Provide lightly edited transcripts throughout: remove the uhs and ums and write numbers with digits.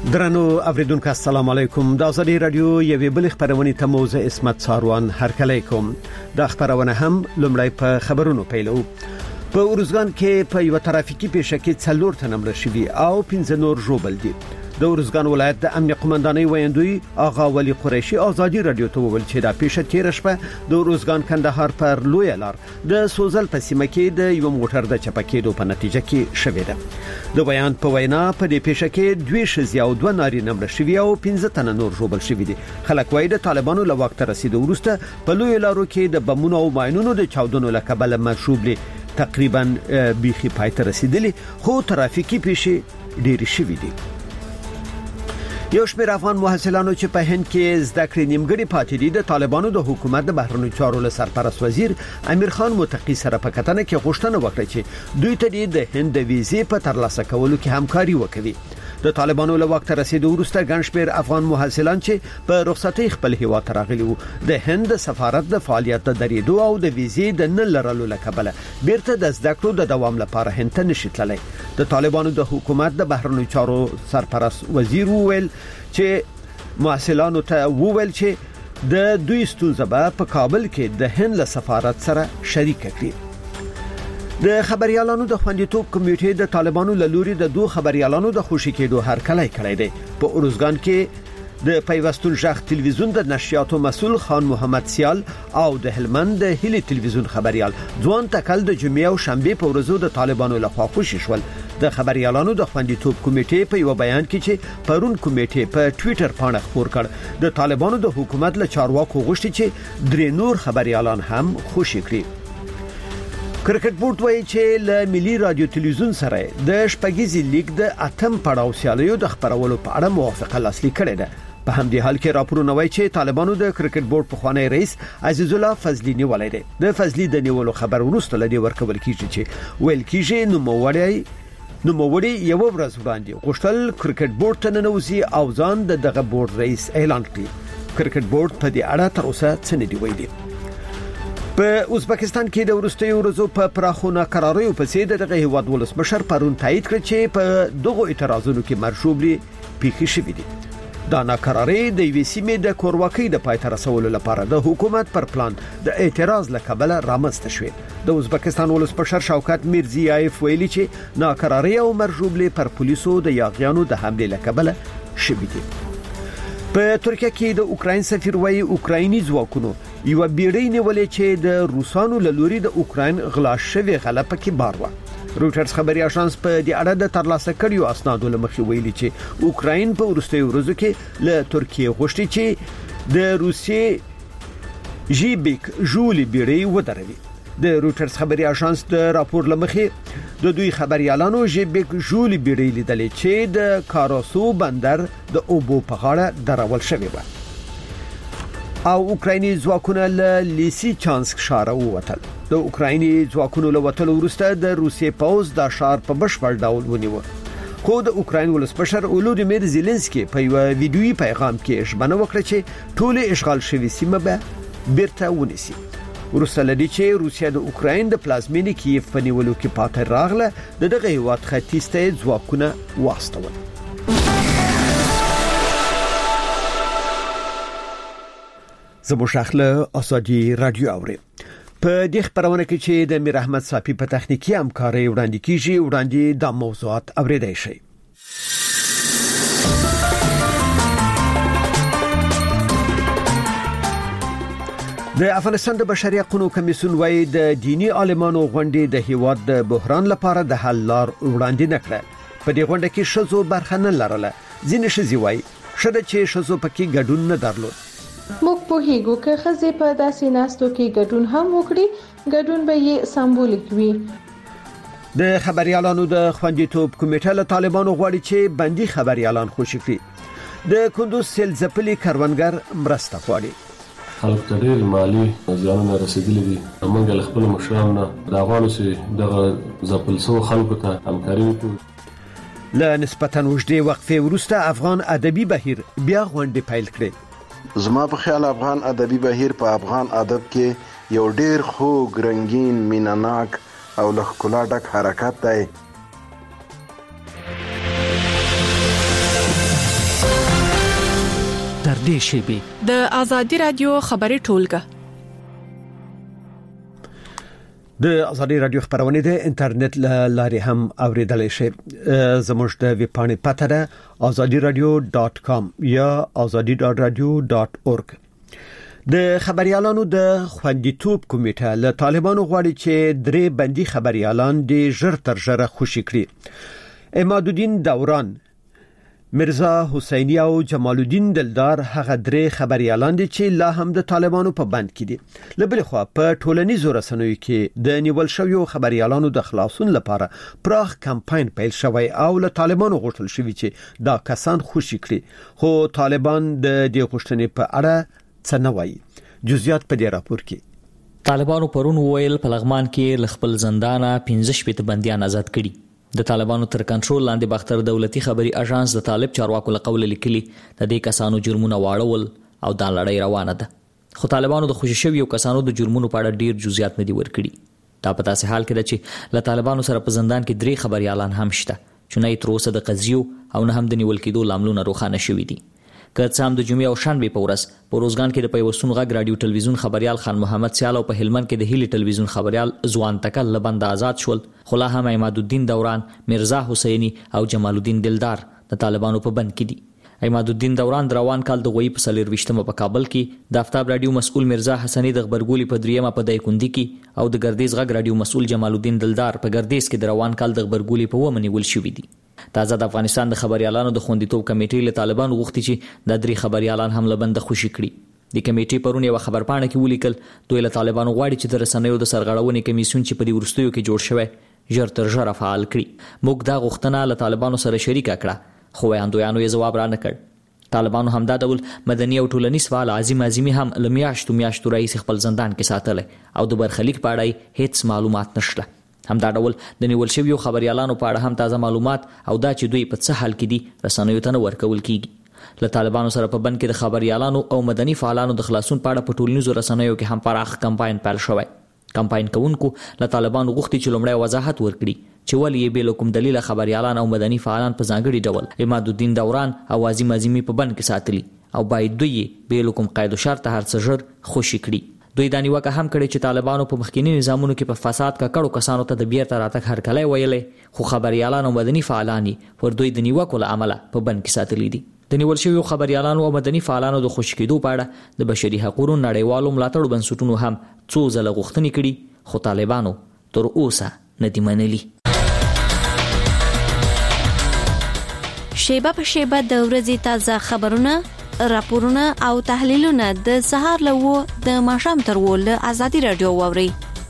درنو اوریدونکو السلام علیکم. د ازادي رادیو یوې بل خبرونه ته موزه اسمت ساروان هرکلی کوم. د خبرونه هم لمړی په خبرونو پیلو. په اورزګان کې په یو ترافیکي پیښه کې 4 تنه مړه شوي او 15 نور ژوبل دي. د اورزګان ولایت د امن قومندانۍ ویاندوی آغا ولی قریشي ازادي رادیو ته وویل چې دا پیښه تیر شپه د اورزګان کندهار پر لوی لار د سوزل په سیمه کې د یو موټر د چپکېدو په نتیجه کې شوې ده. د بیان په وینا په دې پیښه کې 2 ښځې او 2 نارینه مړه شوي او 15 تنه نور ژوبل شوي دي. خلک وايي د طالبانو له وخت رسیدو وروسته په لوی لارو کې د بمونو او ماینونو د چاودنو له کبله مشوبلي تقریبا بيخي پایته رسیدلی، خو ترافیکي پیښې ډېری شوي دي. یو شمېر افغان محصلانو چې په هند کې زده کړې نیمګړې پاتې دي د طالبانو د حکومت د بهرنیو چارو له سرپرست وزیر امیر خان متقی سره په کتنه کې غوښتنه وکړه چې دوی ته د هند د ویزې په ترلاسه کولو کې همکاري وکړي. د طالبانو له وخت رسیدو وروسته ګڼ شمېر افغان محصلان چې په رخصتۍ خپل هیواد ته راغلي وو د هند سفارت د فعالیت د درېدو او د ویزې د نه لرلو له کبله بیرته د زده کړو د دوام لپاره هند ته نشي تللی. د طالبانو د حکومت د بهرنیو چارو سرپرست وزیر وویل چې محصلانو ته وویل چې د دوی ستونزه په کابل کې د هند له سفارت سره شریک کړي. د خبريالانو د خوندیتوب کمیټې د طالبانو له لوري د 2 خبريالانو د خوشی کېدو هرکلی کړی دی. په اورزګان کې د پیوستون ژغ تلویزیون د نشریاتو مسول خان محمد سیال او د هلمند د هلی تلویزیون خبريال ځوان تکل د جمعې او شنبه په ورځو د طالبانو له خوا خوشی شول. د خبريالانو د خوندیتوب کمیټې په یو بیان کې چې پرون کمیټې په ټوئیټر باندې خبر کړ د طالبانو د حکومت له چارواکو غوښتي چې 3 نور خبريالان هم خوشی کړي. کرکټ بورډ وایي چې له ملي رادیو تلویزیون سره د شپږیزي لیګ د اتم پړاو سیالیو د خبرولو په اړه موافقه لاسلیک کړې ده. په همدې حال کې راپورونه وایي چې طالبانو د کرکټ بورډ پخوانی رئیس عزیز الله فضلی نیولای دی. د فضلی د نیولو خبر وروسته لدی ورکول کیږي چې ویل کیږي نوموړی یو ورځ وړاندې غوښتل کرکټ بورډ ته ننوځي او ځان دغه بورډ رئیس اعلان کړي. کرکټ بورډ په دې اړه تر اوسه څه نه دی ویلي. په ازبکستان کې د وروستیو ورځو په پراخونه قراریو په سید دغه هیواد ولسمشر پرون تایید کړ چې په دغه اعتراضونو کې مرشوبلي پیښې شوې دي. دا ناکراری د ویسیمې د کورواکۍ د پایته رسولو لپاره د حکومت پر پلان د اعتراض لکبله رامنځته شوې. د ازبکستان ولسمشر شوکت میرزیایف ویلي چې ناکراری او مرشوبلي پر پولیسو د یاغیانو د حمله لکبله شوې دي. په ترکیه کې د اوکراین سفیر وایي اوکرایني ځواکونو یو بیړۍ نیولې چې د روسانو له لوري د اوکراین غلا شوی غلطه کې بار و. رويټرز خبري اژانس په دې اړه د ترلاسه کړیو اسنادو لمخې ویلي چې اوکراین په وروستیو ورځو کې له ترکیه غوښتي چې د روسیې جیبیک جولي بیړۍ ودروي. د رويټرز خبري اژانس د راپور لمخې د دوی خبريالانو جیبیک جولي بیړۍ لیدلې چې د کاراسو بندر د اوبو په غاړه درول شوی و او اوکرایني ځواکونه له لیسی چانسک ښار ووتل. د اوکرایني ځواکونو له وتلو وروسته د روسیې پوځ د ښار په بشپړ ډول ونیو. خو د اوکراین ولسمشر ولودیمیر زيلنسکي په یو ویډیويي پیغام کې ژمنه وکړه چې ټول اشغال شوی سیمه به بیرته ونیسي. وروسته لدی چې روسیا د اوکراین د پلازمینې کیف په نیولو کې پاتې راغله دغه هیواد ختیسته ځواکونه واستول. زموږ ازادي رادیو اوري په دې خبرونه کې چې د میر احمد صافي په تخنیکی همکاري وړاندې کیږي د موضوعات اوریدای شي. د افغانستان د بشري حقوقو کمیسیون وايي د دینی عالمانو غونډې د هیواد د بحران لپاره د حل لار وړاندې نکړه. په دې غونډه کې شذو برخه نه لرله. ځینې شذي وايي شته چې شذو پکې ګډون نه درلود. موږ په هیګو کې خزې په داسې ناستو کې ګډون هم وکړي، ګډون به یې سمبولیک وي. د خبريالانو د خوندیتوب کمیټه له طالبانو غواړي چې بندي خبريالان خوشي کړي. د کندوز سیل ځپلي کاروانګر مرسته غواړي. خلک ته ډېر مالی زیانونه رسیدلي دي. موږ له خپل مشرانو دا غواړو چې دغه ځپل شوو خلکو ته همکاري وکړو. له نسبتاً وژدې وقفې وروسته افغان ادبي بهیر بیا غونډې پیل کړې. زما په خیال افغان ادبي بهیر په افغان ادب کې یو ډېر خوږ، رنگین، میناناک او له ښکلا ډک حرکت دی. نږدې شي. د ازادي رادیو خبري ټولګه د ازادي رادیو خبرونه د انټرنیټ لارې هم اوریدلای شئ. زموږ د ویب پاڼې پته ده azadiradio.com یا azadi.radio.org. د خبريالانو د خوندیتوب کمیټه له طالبانو غواړي چې درې بندي خبريالان د ژر تر ژره خوشي کړي. عمادالدین دوران، مرزا حسینی او جمال الدین دلدار هغه درې خبريالان دي چې لا هم د طالبانو په بند کې دي. لبل خو په ټولنیزو رسنیو کې د نیول شویو خبريالانو د خلاصون لپاره پراخ کمپاین پیل شوی او له طالبانو غوښتل شوی چې دا کسان خوشي کړي، خو طالبان د دې غوښتنې په اړه څه نه وایي. جزئیات په دې راپور کې. طالبانو پرون ویل په لغمان کې خپل زندانه 15 بنديان آزاد کړي. د طالبانو تر کنټرول لاندې باختر دولتي خبري اژانس د طالب چارواکو له قول لیکلي د دې کسانو جرمونه واړول او دا لړۍ روانه ده. خو طالبانو د خوشي شویو کسانو د جرمونو په اړه ډیر جزئیات نه دي ورکړي. دا په تاسو حال کې ده چې له طالبانو سره په زندان کې درې خبريالان هم شته چې نه تر اوسه د قضیو او نه هم د نیول کېدو لاملونه روښانه شوي دي. که څه هم د جمعې او شنبې په ورځ په روزګان کې د پیوستون غږ رادیو ټلویزیون خبريال خان محمد سیال او په هلمند کې د هیلی ټلویزیون خبريال ځوان تکل لبند آزاد شول، خو لا هم عمادالدین دوران، مرزا حسینی او جمال الدین دلدار د طالبانو په بند کې دي. عمادالدین دوران د روان کال د غوي په 24 په کابل کې د آفتاب رادیو مسؤل مرزا حسنی د خبرګولي په دریمه په دایکندي کې او د ګردیز غږ رادیو مسؤل جمال الدین دلدار په ګردیز کې د روان کال د خبرګولي په ومني ول شوې دي. تازه د افغانستان د خبريالانو د خوندیتوب کمیټې له طالبانو غوښتي چې د درې خبريالان هم لبند خوشي کړي. د کمیټې پرون یو خبرپاڼه کې ولیکل دوی له طالبانو غواړي چې د رسنیو د سرغړونې کمیسیون چې په دې ورستیو کې جوړ شوی ژر تر ژره فعال کړي. موږ دا غوښتنه له طالبانو سره شریکه کړه، خو وړاندویانو یې ځواب را نه کړ. طالبانو هم دا ډول مدني او ټولنیز فعال عظیم هم لمیاشتو رئیس خپل زندان کې ساتل او د برخلیک په اړه هیڅ معلومات نشته. هم دا ډول د نیول شویو خبريالانو په اړه هم تازه معلومات او دا چې دوی په څه حال کې دي رسنیو ته ورکول کیږي. له طالبانو سره په بند کې د خبريالانو او مدني فعالانو د خلاصون په اړه په ټولنیزو رسنیو کې هم پراخ کمپاین پیل شوی. کمپاین کوونکو له طالبانو غوښتي چې لومړی وضاحت ورکړي چې ولې یې بل کوم دلیل خبريالان او مدني فعالان په ځانګړي ډول عمادالدین دوران او عظیمي په بند کې ساتلي او باید دوی بل کوم قید او شرط هر څه ژر خوشي کړي. دوی دا نیوکه هم کړې چې طالبانو په مخکینی نظامونو کې په فساد کړو کسانو ته د بیرته راتګ هرکلی ویلې، خو خبريالان او مدني فعالان پر دوی د نیوکو له امله په بند کې ساتلي دي. د نیول شویو خبريالانو او مدني فعالانو د خوشی کېدو په اړه د بشري حقوقو نړیوالو ملاتړ بنسټونو هم څو ځله غوښتنې کړي، خو طالبانو تر اوسه نه دي منلي. شیبه په شیبه د ورځې تازه خبرونه، راپورونه او تحلیلونه د سهار له د ماښام تر ول ازادي رادیو ووري.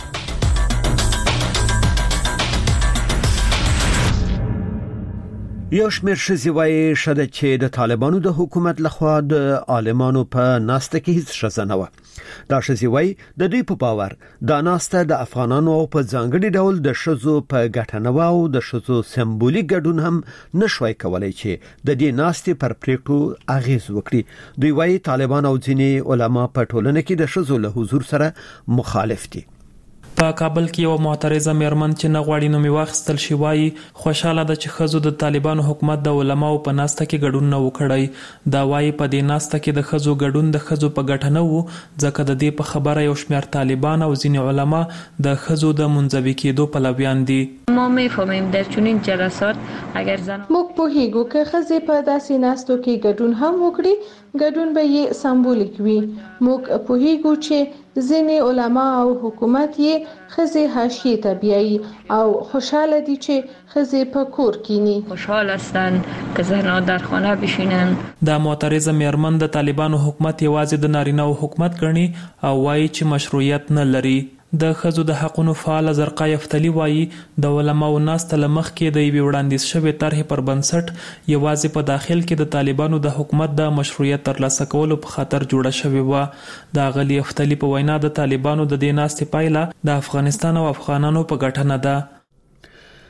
یو شمېر ښځې وایي شاده چې د طالبانو د حکومت لخوا د عالمانو په ناسته کې هیڅ ښځه نه وه. دا ښځې وایي د دوی په باور دا ناسته د افغانانو په ځانګړي ډول د ښځو په ګټه نه وه او د ښځو سمبولیک ګډون هم نشوي کولای چې د دې ناستې پر پریکړو اغیز وکړي. دوی وایي طالبان او ځینې علما په ټولنه کې د ښځو له حضور سره مخالف دي. په کابل کې یو معترضه میرمن چې نه غواړي نوم واخیستل شي وایي خوشاله ده چې ښځو د طالبانو حکومت د علماو په ناسته کې ګډون نه وکړي. دا وایي په دې ناسته کې د ښځو ګډون د ښځو په ګټه نه وو، ځکه د دې په خبره یو شمېر طالبان او ځینې علما د ښځو د منځوي کېدو پلویان دي. ما میفهمیم در چنین جلسات اگر زن موږ پوهیږو که ښځې په داسې ناستو کې ګډون هم وکړي ګډون به یې سمبولیک وي. موږ پوهیږو چې ځینې علما او حکومت یې ښځې حاشیې ته بیایي او خوشاله دي چې ښځې په کور کینی. خوشحال هستند که زنها در خانه بشینند. دا معترضه میرمن د طالبانو حکومت یوازې د نارینه حکومت ګڼي او وایي چې مشروعیت نه لري. د ښځو د حقونو فعال زرقا یفتلی وایي د علماو ناسته له مخکې د یوې وړاندیز شوې طرحې پر بنسټ یوازې په داخل کې د طالبانو د حکومت د مشروعیت ترلاسه کولو په خاطر جوړه شوې وه. د اغلی یفتلی په وینا د طالبانو د دې ناستې پایله د افغانستان او افغانانو په ګټه نه ده.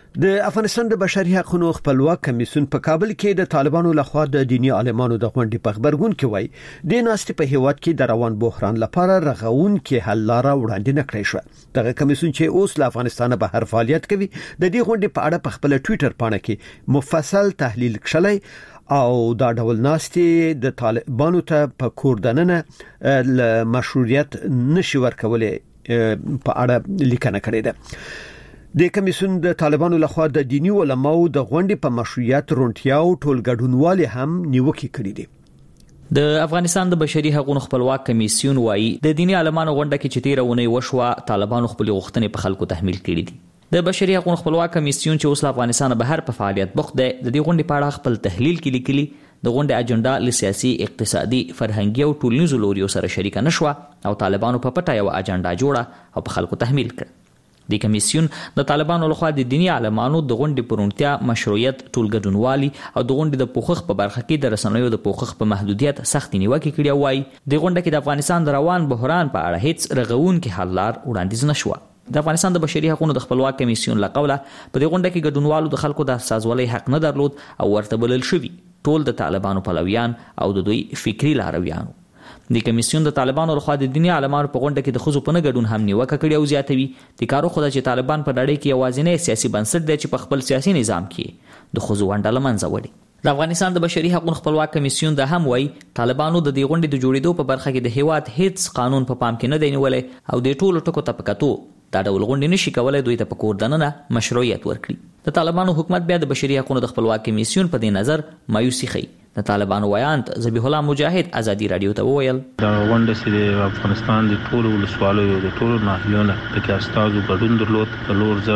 د افغانستان د بشري حقوقو خپلواک کمیسیون په کابل کې د طالبانو لخوا د دینی عالمانو د غونډې په خبرګون کې وایي د ناستې په هیواد کې د روان بحران لپاره رغون کې حل لاره وړاندې نکړې شو. دغه کمیسیون چې اوس له افغانستان بهر فعالیت کوي د دې غونډې په اړه په خپل ټوئیټر پاڼه کې مفصل تحلیل کړی او دا ډول ناستې د طالبانو ته په کوردننه مشروعیت نشي ورکولې په اړه لیکنه کړې ده. د کمیسیون د طالبانو لخوا د دینی علماو د غونډې په مشروعیت رونټیا او ټولګډونوالي هم نیوکه کړې دي. د افغانستان د بشري حقوقو خپلواک کمیسیون وایي د دینی علمانو غونډه کې چې تیرونه وشوه طالبانو خپل غوښتنې په خلکو تحمیل کړې دي. د بشري حقوقو خپلواک کمیسیون چې اوس له افغانستان بهر په فعالیت بوخت دی د دې غونډې په اړه خپل تحلیل کې لیکلي د غونډې اجنډا له سیاسي اقتصادي فرهنګي او ټولنیزو لوریو سره شریک نشوه او طالبانو په پټه یو اجنډا جوړه او په خلکو تحمیل کړ. د کمیسیون د طالبانو لخوا د دینی عالمانو د غونډې پرونتیا مشروعیت ټولګډونوالي او د غونډې د پوښښ په برخه کې د رسنیو د پوښښ په محدودیت سخت نیوکه کړې وای. د غونډه کې د افغانستان د روان بحران په اړه هیڅ رغون کې حل لار وړاندیز نشو. د افغانستان د بشري حقوقو د خپلواک کمیسیون لقوله په دې غونډه کې ګډونوالو د خلکو د سازولۍ حق نه درلود او ورته بلل شوی ټول د طالبانو پلویان او د دوی فکری لارویانو. د کمیسیون د طالبانو لخوا د دینی عالمانو په غونډه کې د خزو په نه ګډون هم نیوکه کړې او زیاتوي د کارو خدای چې طالبان په نړۍ کې یوازینی سیاسي بنسټ دی چې په خپل سیاسي نظام کې د خزو ونډه لمنځه وړي. د افغانستان د بشري حقوقو خپلواک کمیسیون د هم وایي طالبانو د دې غونډې د جوړېدو په برخه کې د هیواد هیڅ قانون په پام کې نه دی نیولې او د ټولو ټکو ته پکاتو دا ډول غونډې نشي کولای دوی ته په کوردننه مشروعیت ورکړي. د طالبانو حکومت بیا د بشري حقوقو د خپلواک کمیسیون په دې نظر مایوسي ښيي. د طالبانو ویانت ذبیح الله مجاهد ازادي رادیو ته وویل دا غونډه چې د افغانستان د ټولو ولسوالیو د ټولو ناحیو نه پکې استازو ګډون درلود په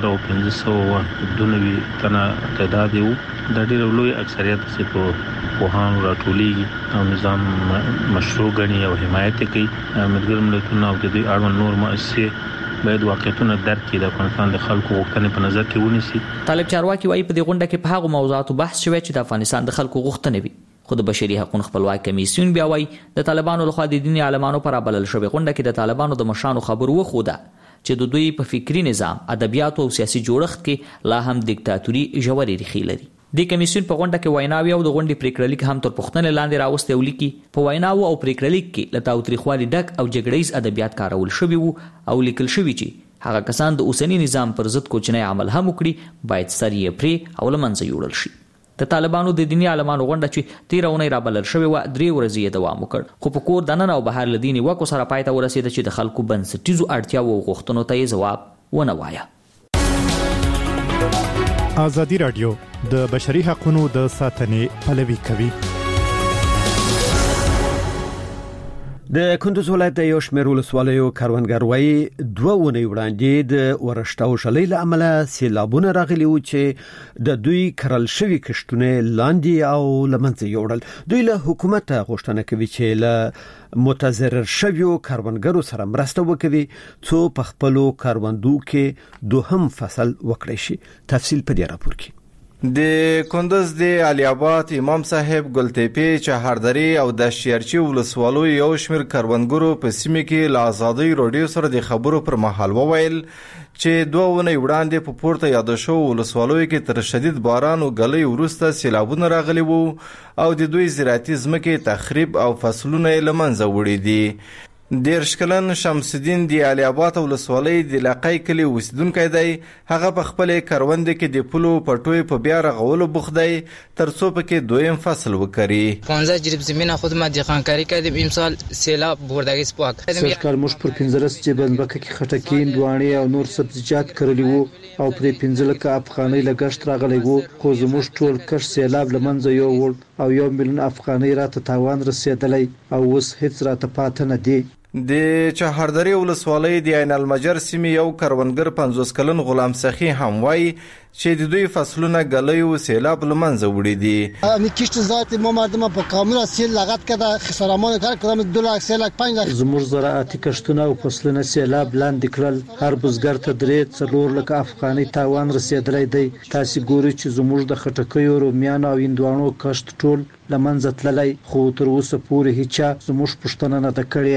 2592 تنه تعداد یو د ډېر لوی اکثریت چې په پوهان راټولېږي او نظام مشروع ګڼي او حمایت کوي. ملګري ملتونه او د دې اړوند نور مؤسسې باید واقعیتونه درک کړي د افغانستان د خلکو غوښتنې په نظر کې ونیسي. طالب چارواکي وايي په دې غونډه کې په هغو موضوعاتو بحث شوی چې د افغانستان د خلکو غوښتنې وي. خو د بشري حقوقو خپلواک کمیسیون بیا وايي د طالبانو لخوا د دینی عالمانو پر بلل شوی غونډه کې د طالبانو د مشانو خبرو وخوده چې د دوی په فکری نظام ادبیات او سیاسي جوړښت کې لا هم دیکتاتوري ژورې ریښې لري. د کمیسیون په غونډه کې ویناوي او د غونډې پریکړلیک هم تر پوښتنې لاندې راوستي ولیکي. په ویناو او پریکړلیک کې له تاوتریخوالي ډک او جګړیز ادبیات کارول شوی وو او لیکل شوی چې هغه کسان د اوسنی نظام پر ضد کوچنی عمل هم وکړي باید سر یې پرې او لمنځه یوړل شي. د طالبانو د دینی عالمانو غونډه چې 13 را بلل شوی و 3 ورځې دوام وکړ خو په کور دننه او بهر لدینی وکو سره پای ته ورسید چې د خلکو بنسټیزو اړتیاو او غوښتنو ته جواب ونه وایا. ازادي رادیو د بشري حقوقو د ساتنې پلوي کوي. د کندوز ولایت د یو شمېر ولسوالیو کروندګر وایي 2 ونې وړاندې د ورشته او شلې له امله سیلابونه راغلي وو چې د دوی کرل شوی کښتونه لاندې او لمنځه یوړل. دوی له حکومت غوښتنه کوي چې له متضرر شویو کروندګرو سره مرسته وکړي څو په خپلو کروندو کې دوهم فصل وکړي شي. تفصیل په دې راپور کې. د کندوز د علي آباد امام صاحب ګلتپی چهاردری او د شیرچی ولسوالو یو شمېر کروندګرو په سیمه کې له ازادي رادیو سره د خبرو پر مهال وویل چې 2 ونې وړاندې په پورته یاد شو ولسوالو کې تر شدید باران او غلې ورسته سیلابونه راغلي وو او د دوی زراعتي ځمکې تخریب او فصلونه لمنځه وړي دي. دیر شکلن شمس الدین دی علي آباد ولسوالۍ د علاقې کلی اوسیدونکی دی. هغه په خپل کروند کې د پلو پټوي په بیا رغولو بوخت دی ترڅو پکې دویم فصل وکړي. 15 جریب زمینه خدمت دقیقانکاری کردیم امسال سیلاب بردگی سپاک سرکار مش پر 15 جبن بکه کې خټکین دواني او نور سبزیجات کرلی وو او پر 15 لک افغاني لګشت راغلی وو خو زموږ ټول کښ سیلاب لمنځه یو ول او 1 ملیون افغاني راته تاوان رسیدلی او اوس هیڅ راته پاتې نه دی. د چهاردری ولسوالۍ د عین المجر سیمې یو کروندګر 50 کلن غلام سخی هم وایي چې د دوی فصلونه غلیو سیلاب لمنځه وړي دي. امی کشت ذات ما مردم په کامل سیل لغت کده خسارمان کار کړم 2 لک 3 لک 5 لک زموږ زراعتي کښتونه او فصلونه سیلاب لاندې کړل. هر بزګر ته 3 لک افغاني تاوان رسیدلی دی. تاسو ګورئ چې زموږ د خټکیو رومیانو او هندوانو کښت ټول لمنځه تللی خو تر اوسه پورې هیڅ زموږ پښتنه نه کړې.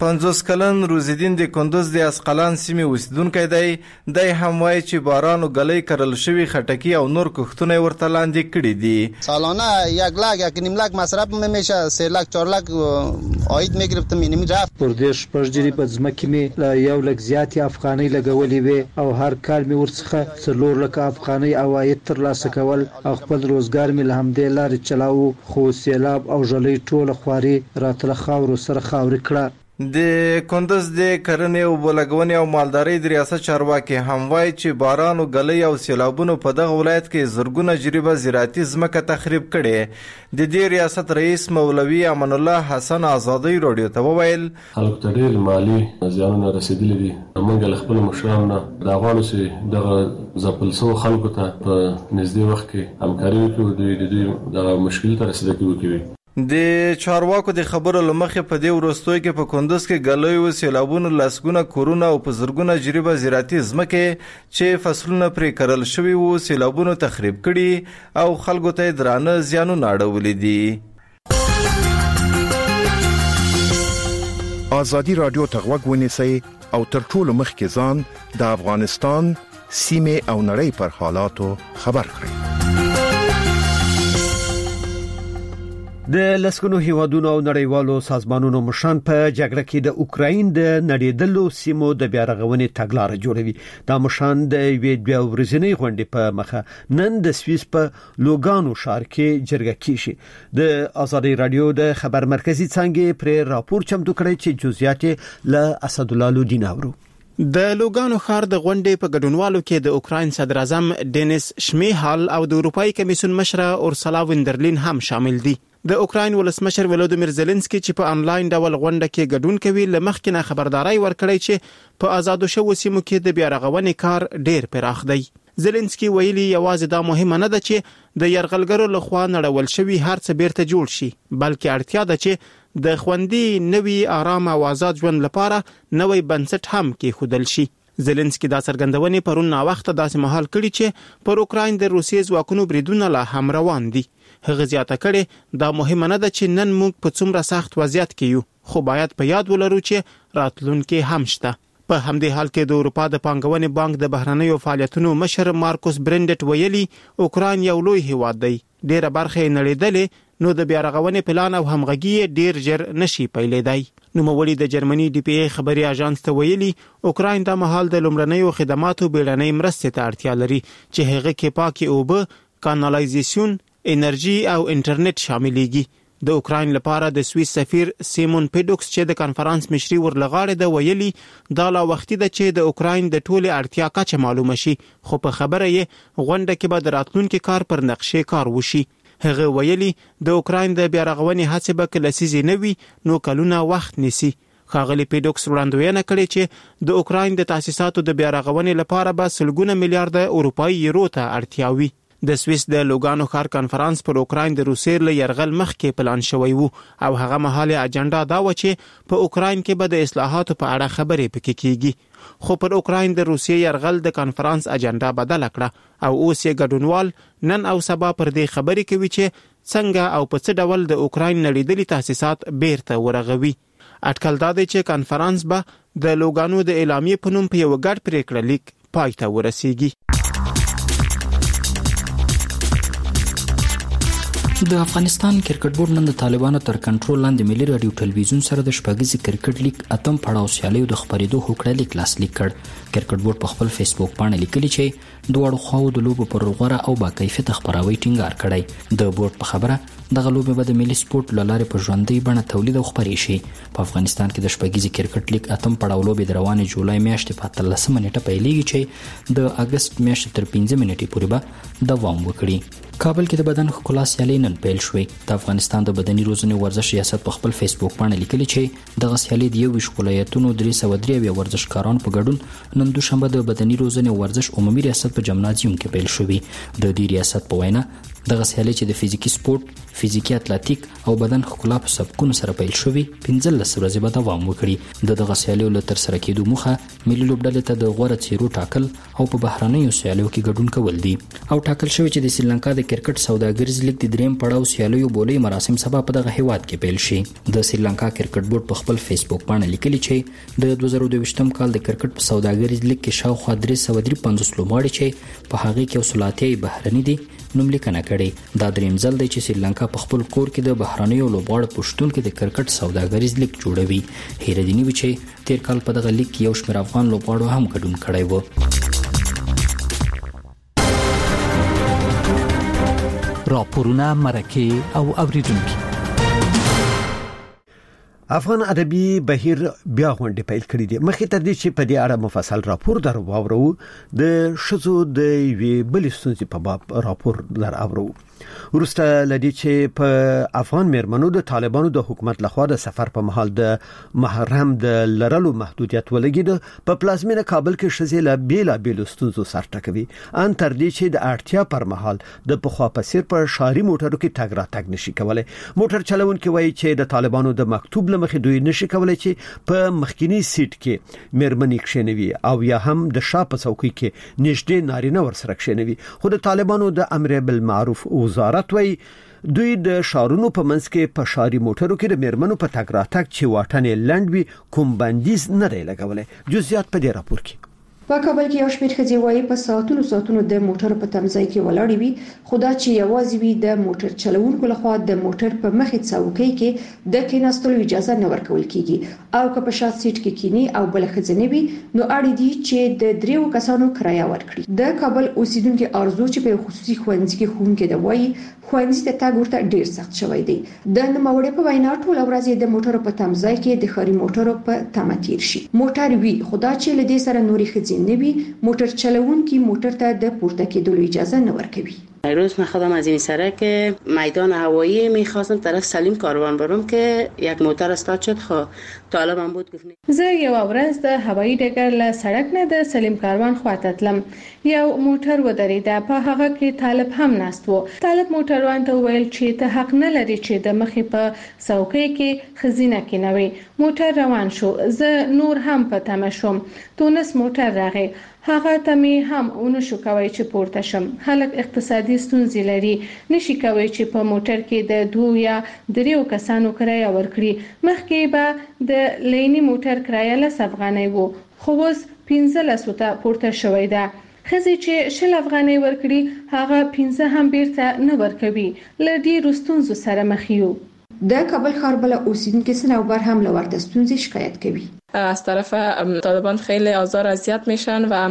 50 کلن روزیدین د کندوز د اسقلان سیمې اوسیدونکی دی. دی هم وایي چې باران او ګلۍ کرل شوي خټکي او نور کښتونه ورته لاندې کړي دي. سالانه 1 لاک 1.5 لاک مصرف میشه، 3 لاک 4 لاک عاید میگرفتم. مینیم رفت پر دې شپږ جری په ځمکې مې له 1 لک زیاتې افغانۍ لګولې وې او هر کال مې ورڅخه 4 لک افغانۍ عواید ترلاسه کول او خپل روزګار مې له همدې لارې چلاوه. خو سیلاب او ژلۍ ټوله خواري راتله خاورو سره خاورې کړه. د کندوز د کرنې او بلګونې او مالدارۍ د ریاست چارواکي هم وایي چې باران او ګلۍ او سیلابونو په دغه ولایت کې زرګونه جریبه زراعتي ځمکه تخریب کړې. د دې ریاست رئیس مولوي امان الله حسن آزادۍ رادیو ته وویل خلکو ته ډېر مالي زیانونه رسېدلي دي. موږ له خپل مشرانو نه دا غواړو چې دغه ځپل شوو خلکو ته په نږدې وخت کې همکاري وکړو، د دوی دغه مشکل ته رسېدګي وکړي. د چارواکو د خبرو لمخې په دې وروستیو کې په کندوز کې ګلۍ او سیلابونو لسګونه کورونه او په زرګونه جریبه زراعتي ځمکې چې فصلونه پرې کرل شوي وو سیلابونو تخریب کړي او خلکو ته درانه زیانونه اړولي دي. ازادي رادیو ته غوږ ونیسئ او تر ټولو مخکې ځان د افغانستان سیمې او نړۍ پر حالاتو خبر کړئ. د لسګونو هیوادونو او نړیوالو سازمانونو مشران په جګړه کې د اوکراین د نړیدلو سیمو د بیارغونې تګلارې جوړوي. دا مشران د ویډیو ورځنۍ غونډې په مخه نن د سویس په لوګانو ښار کې جرګه کیږي. د ازادي رادیو د خبر مرکزی څنګه پر راپور چمتو کړی چې جزئیات له اسد الله لودین اورو. د لوګانو ښار د غونډې په ګډونوالو کې د اوکراین صدر اعظم ډینیس شمیهال او د اروپאי کمیسیون مشره اورسلا وندرلین هم شامل دي. د اوکراین ولسمشر ولودیمیر زيلنسکي چې په انلاین ډول غونډه کې ګډون کوي لمخکې نه خبرداري ورکړی چې په آزادو شوو سیمو کې د بیارغونې کار ډیر پراخ دی. زيلنسکي ویلي یوازې دا مهمه نه ده چې د يرغلګرو لخوا نړول شوی هر څه بیرته جوړ شي، بلکې اړتیا ده چې د خوندي نوي آرام او آزاد ژوند لپاره نوې بنسټ هم کې خودل شي. زيلنسکي دا څرګندونې پرون نا وخت داسې مهال کړي چې پر اوکراین د روسیې ځواکونو بریدونه لا هم روان دي. هغه زیاته کړي دا مهمه نه ده چې نن موږ په څومره سخت وضعیت کې یو، خو باید په یاد ولرو چې راتلونکي هم شته. په همدې حال کې د اروپا د پانګونې بانک د بهرنیو فعالیتونو مشر مارکوس برندټ ویلي اوکراین یو لوی هیواد دی، ډیره برخه یې نړیدلې، نو د بیارغونې پلان او همغږي ډیر ژر نشي پیلېدای. نوموړي د جرمني ډي پی ای خبري اژانس ته ویلي اوکراین د مهال د لومړنیو خدماتو بیړنۍ مرستې ته اړتیا لري چې هغه کې پاکي اوبه، کانالایزیشن، انرژي او انټرنیټ شاملېږي. د اوکراین لپاره د سویس سفیر سیمون پیډوکس چې د کانفرنس مشري ورلغاړي د ویلي دا لا وختي ده چې د اوکراین د ټوله اړتیا کچه معلومه شي، خو په خبره یې غونډه کې به د راتلونکي کار پر نقشې کار وشي. هغه ویلي د اوکراین د بیارغونې هڅې به کله سيزي نه وي نو کلونه وخت نیسي. ښاغلي پیډوکس وړاندوینه کړې چې د اوکراین د تاسیساتو د بیارغونې لپاره به سلګونه میلیارډ اروپایي یورو ته اړتیا وي. د سویس د لوګانو ښار کانفرنس پر اوکراین د روسیې له يرغل مخکې پلان شوی وو او هغه مهاله اجنډا دا و چې په اوکراین کې به د اصلاحاتو په اړه خبرې پکې کیږي، خو پر اوکراین د روسیې يرغل د کانفرنس اجنډا بدل کړه او اوس یې ګډونوال نن او سبا پر دې خبرې کوي چې څنګه او په څه ډول د اوکراین نړیدلي تاسیسات بیرته ورغوي. اټکل دا دی چې کانفرنس به د لوګانو د اعلامیې په نوم په یو ګډ پریکړه لیک پای ته ورسیږي. د افغانستان کرکټ بورډ نن د طالبانو تر کنټرول لاندې ملي رادیو ټلویزیون سره د شپږیزې کرکټ لیګ اتم پړاو سیالیو د خبرېدو هوکړه لیک لاسلیک کړ. کرکټ بورډ په خپل فیسبوک باندې لیکلي چې دواړو خواو د لوبو پر غوړه او با کیفیت خبراوي ټینګار کړی. د بورډ په خبره دغه لوبې به د ملي سپورت لاره په ژوندۍ بڼه تولید او خبرې شي. په افغانستان کې د شپږیزې کرکټ لیګ اتم پړاو لوبې د روانې جولای میاشتې په 13 نیټه پیلېږي چې د اگست میاشتې تر 15 نیټې پورې به دوام وکړي. کابل کې د بدن ښکلا سیالي نن پیل شوې. د افغانستان د بدني روزنې ورزش ریاست په خپل فیسبوک باندې لیکلي چې دغه سیالي د 21 ولایتونو 303 ورزشکارانو په ګډون نن دوشنبه د بدني روزنې ورزش عمومي ریاست په جمنازیوم کې پیل شوې. د دې ریاست په وینا دغه سیالي چې د فزیکی سپورت، فزیکی اتلټیک او بدن ښکلا په سبکونو سره پیل شوې 15 ورځې به دوام وکړي. دغه سیالیو له تر سره کېدو موخه ملي لوبډلې ته د غوره څیرو ټاکل او په بهرنیو سیالیو کې ګډون کول دي. او ټاکل شوی چې د سریلانکا د کرکټ سوداګریز لیګ د دریم پړاو سیالیو بولي مراسم سبا په دغه هیواد کې پیل شي. د سریلانکا کرکټ بورډ په خپل فیسبوک باندې لیکلي چې د 2022م کال د کرکټ په سوداګریز لیګ کې شاوخوا 353 لوبغاړي چې په هغه کې 30 بهرني دي نوم لیکنه کړي. دا دریم ځل دی چې سریلانکا په خپل کور کې د بهرنیو لوبغاړو پښتون کې د کرکټ سوداګریز لیګ جوړوي. هیره دي نیو چې تیر کال په دغه لیګ کې یو شمېر افغان لوبغاړو هم ګډون کړی و. راپورونه، مرکه او اوریدونکو. افغان ادبي بهیر بیا غونډه پیل کړې دي. مخکې تر دې چې په دې اړه مفصل راپور درواورو د شذو د وی بل ستونزې په باب راپور دراورو. ورسته لدی چې په افغان میرمنو د طالبانو د حکومت لخوا د سفر په محل د محرم د لرلو محدودیت ولګید. په پلازمینه کابل کې شذې له بیل ستونزو سر ټکوي. ان تر دې چې د اړتیا پر محل د پخوا پسیر په شاري موټرو کې تګ راتګ نشي کولای. موټر چلوونکي وایي چې د طالبانو د مکتوب مخې دوی نشي کولای چې په مخکینی سیټ کې میرمنې کښینوي او یا هم د شاپ څوکۍ کې نږدې نارینه ورسره کښینوي. خو د طالبانو د امر بالمعروف وزارت وایي دوی د شارونو په منځ کې په شاري موټرو کې د میرمنو په تګ راتګ چې واټن لنډوي کوم بندیز نه دی لګولای. جزئیات په دې راپور کې. په کابل کې یو شمېر ښځې وایي په ساعتونو د موټر په تمځای کې ولاړې وي، خو دا چې یوازې وي د موټر چلوونکو لخوا د موټر په مخې څوکۍ کې د کېناستلو اجازه نه ورکول کیږي او که په شا سیټ کې کینی او بل ښځه نه وي نو اړ دي چې د 3 کسانو کرایه ورکړي. د کابل اوسیدونکو ارزو چې په خصوصي ښوونځي کې ښوونکي دی وایي ښوونځي ته تګ ورته ډیر سخت شوی دی. د نوموړي په وینا ټول ورځ د موټر په تمځای کې د خاري موټرو په تمه تیر شي. موټر وی خدا چې لدې سره نوري ښځې نه وي، موټر چلوونکي موټر ته د پورته کېدلو اجازه نه ورکوي. روز من خودم از این سرک میدان هوایی میخواستم طرف سلیم کاروان برم که یک موتر استارت شد. خب طالبم بود گفت زه یو ورځ د هوایی ډګر له سړک نه د سلیم کاروان خواته تلم. یو موټر ودرېد، په هغه کې طالب هم ناست و. طالب موټروان ته ویل چې ته حق نه لري چې د مخې په څوکۍ کې خزینه کینوي. موټر روان شو، زه نور هم په تمه شوم. تونس موټر راغی، هغه ته می هم ونشو کوي چې پورته شم. خلک اقتصادي ستونزې لري، نشي کوي چې په موټر کې د 2 یا 3 کسانو کرایه ورکړي. مخکې به د لینی موټر کرایه له افغانۍ وو، خو اوس 15 ته پورته شوې ده. خزي چې 10 افغانۍ ورکړي هغه 15 هم بیرته نه ورکوي. لدی رستونزو سره مخ یو. د کابل ښار بل اوسیدونکو سنوبر هم لورده ستونزې شکایت کوي. از طرف طالبان خیلی آزار اذیت میشن و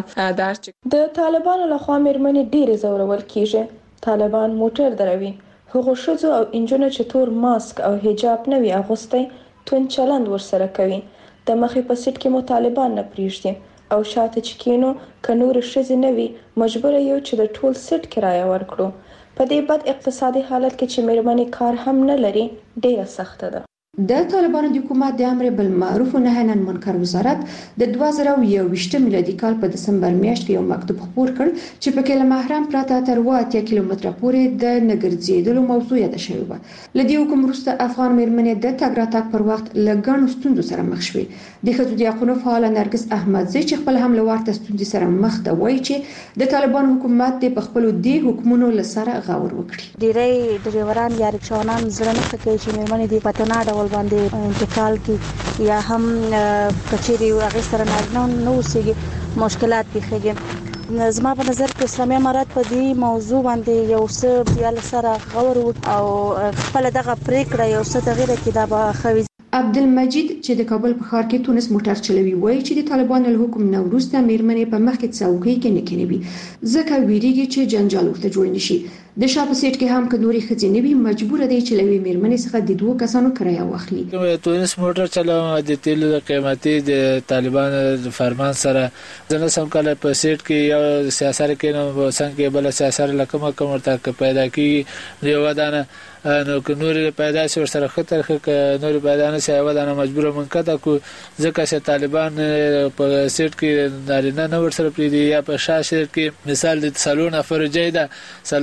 د طالبانو لخوا میرمنې ډېرې ځورول کیږي. طالبان موټر دروي، هغه ښځو او انجونو چې تور ماسک او حجاب نه وي اغوستی توند چلند ورسره کوي. د مخې په سیټ کې مو طالبان نه پریږدي او شاته چې کینو که نور ښځې نه وي مجبور یو چې د ټول سیټ کرایه ورکړو. په دې بد اقتصادي حالت کې چې میرمنې کار هم نه لري ډېره سخته ده. د طالبانو د حکومت د امر بالمعروف و نهی عن منکر وزارت د 2021 میلادي کال په دسمبر میاشت کې یو مکتوب خپور کړ چې په کې له محرم پرته تر 80 کیلومتره پورې د نګرځېدلو موضوع یاد شوی و. لدی حکم وروسته افغان میرمنې د تګ راتګ پر وخت له ګڼو ستونزو سره مخ شوې. د ښځو د حقوقو فعال نرګس احمدزی چې خپل هم له ورته ستونزې سره مخ ده وایي چې د طالبانو حکومت د خپل د حکومتونو لسره غور وکړي. ډیری ډریوران یا رکشانان زړه نه کوي چې میرمنې د پټناډ باندې انتقال کی یا هم کچېری هغه سره نه اوسېږي مشکلات پیښیږي. زما په نظر کې اسلامي امارات په دې موضوع باندې یو څه بیا سره غور او خپل دغه پریکړه یو څه تغییر کړي دا به خوي. عبدالمجید چې د کابل په ښار کې تونس موټر چلوي وایي چې د طالبانو له حکم نه وروسته میرمنې په مخ کې څوکۍ کې نه کېنوي ځکه ویریږي چې جنجال ورته جوړ نشي. د شاپ سیټ کې هم که نوري ښځې نه وي مجبور دي چې لوي میرمنې څخه د 2 کسانو کرایه واخلي. تونس موټر چلوم د تیلو د قیمتي د طالبانو د فرمان سره ځنه سم کله په سیټ کې یو سیاست کې نو څنګه بل سیاست لکه کوم ورته پیدا کی یو ودانه نو که نور پیدا شي ورسره خطر که نور پیدا نه شي ودانه مجبور منقطع کو ځکه چې طالبان په سیټ کې نارینه نه ورسره پریدي یا په شاشه کې مثال د سالون افر جیده سالون افر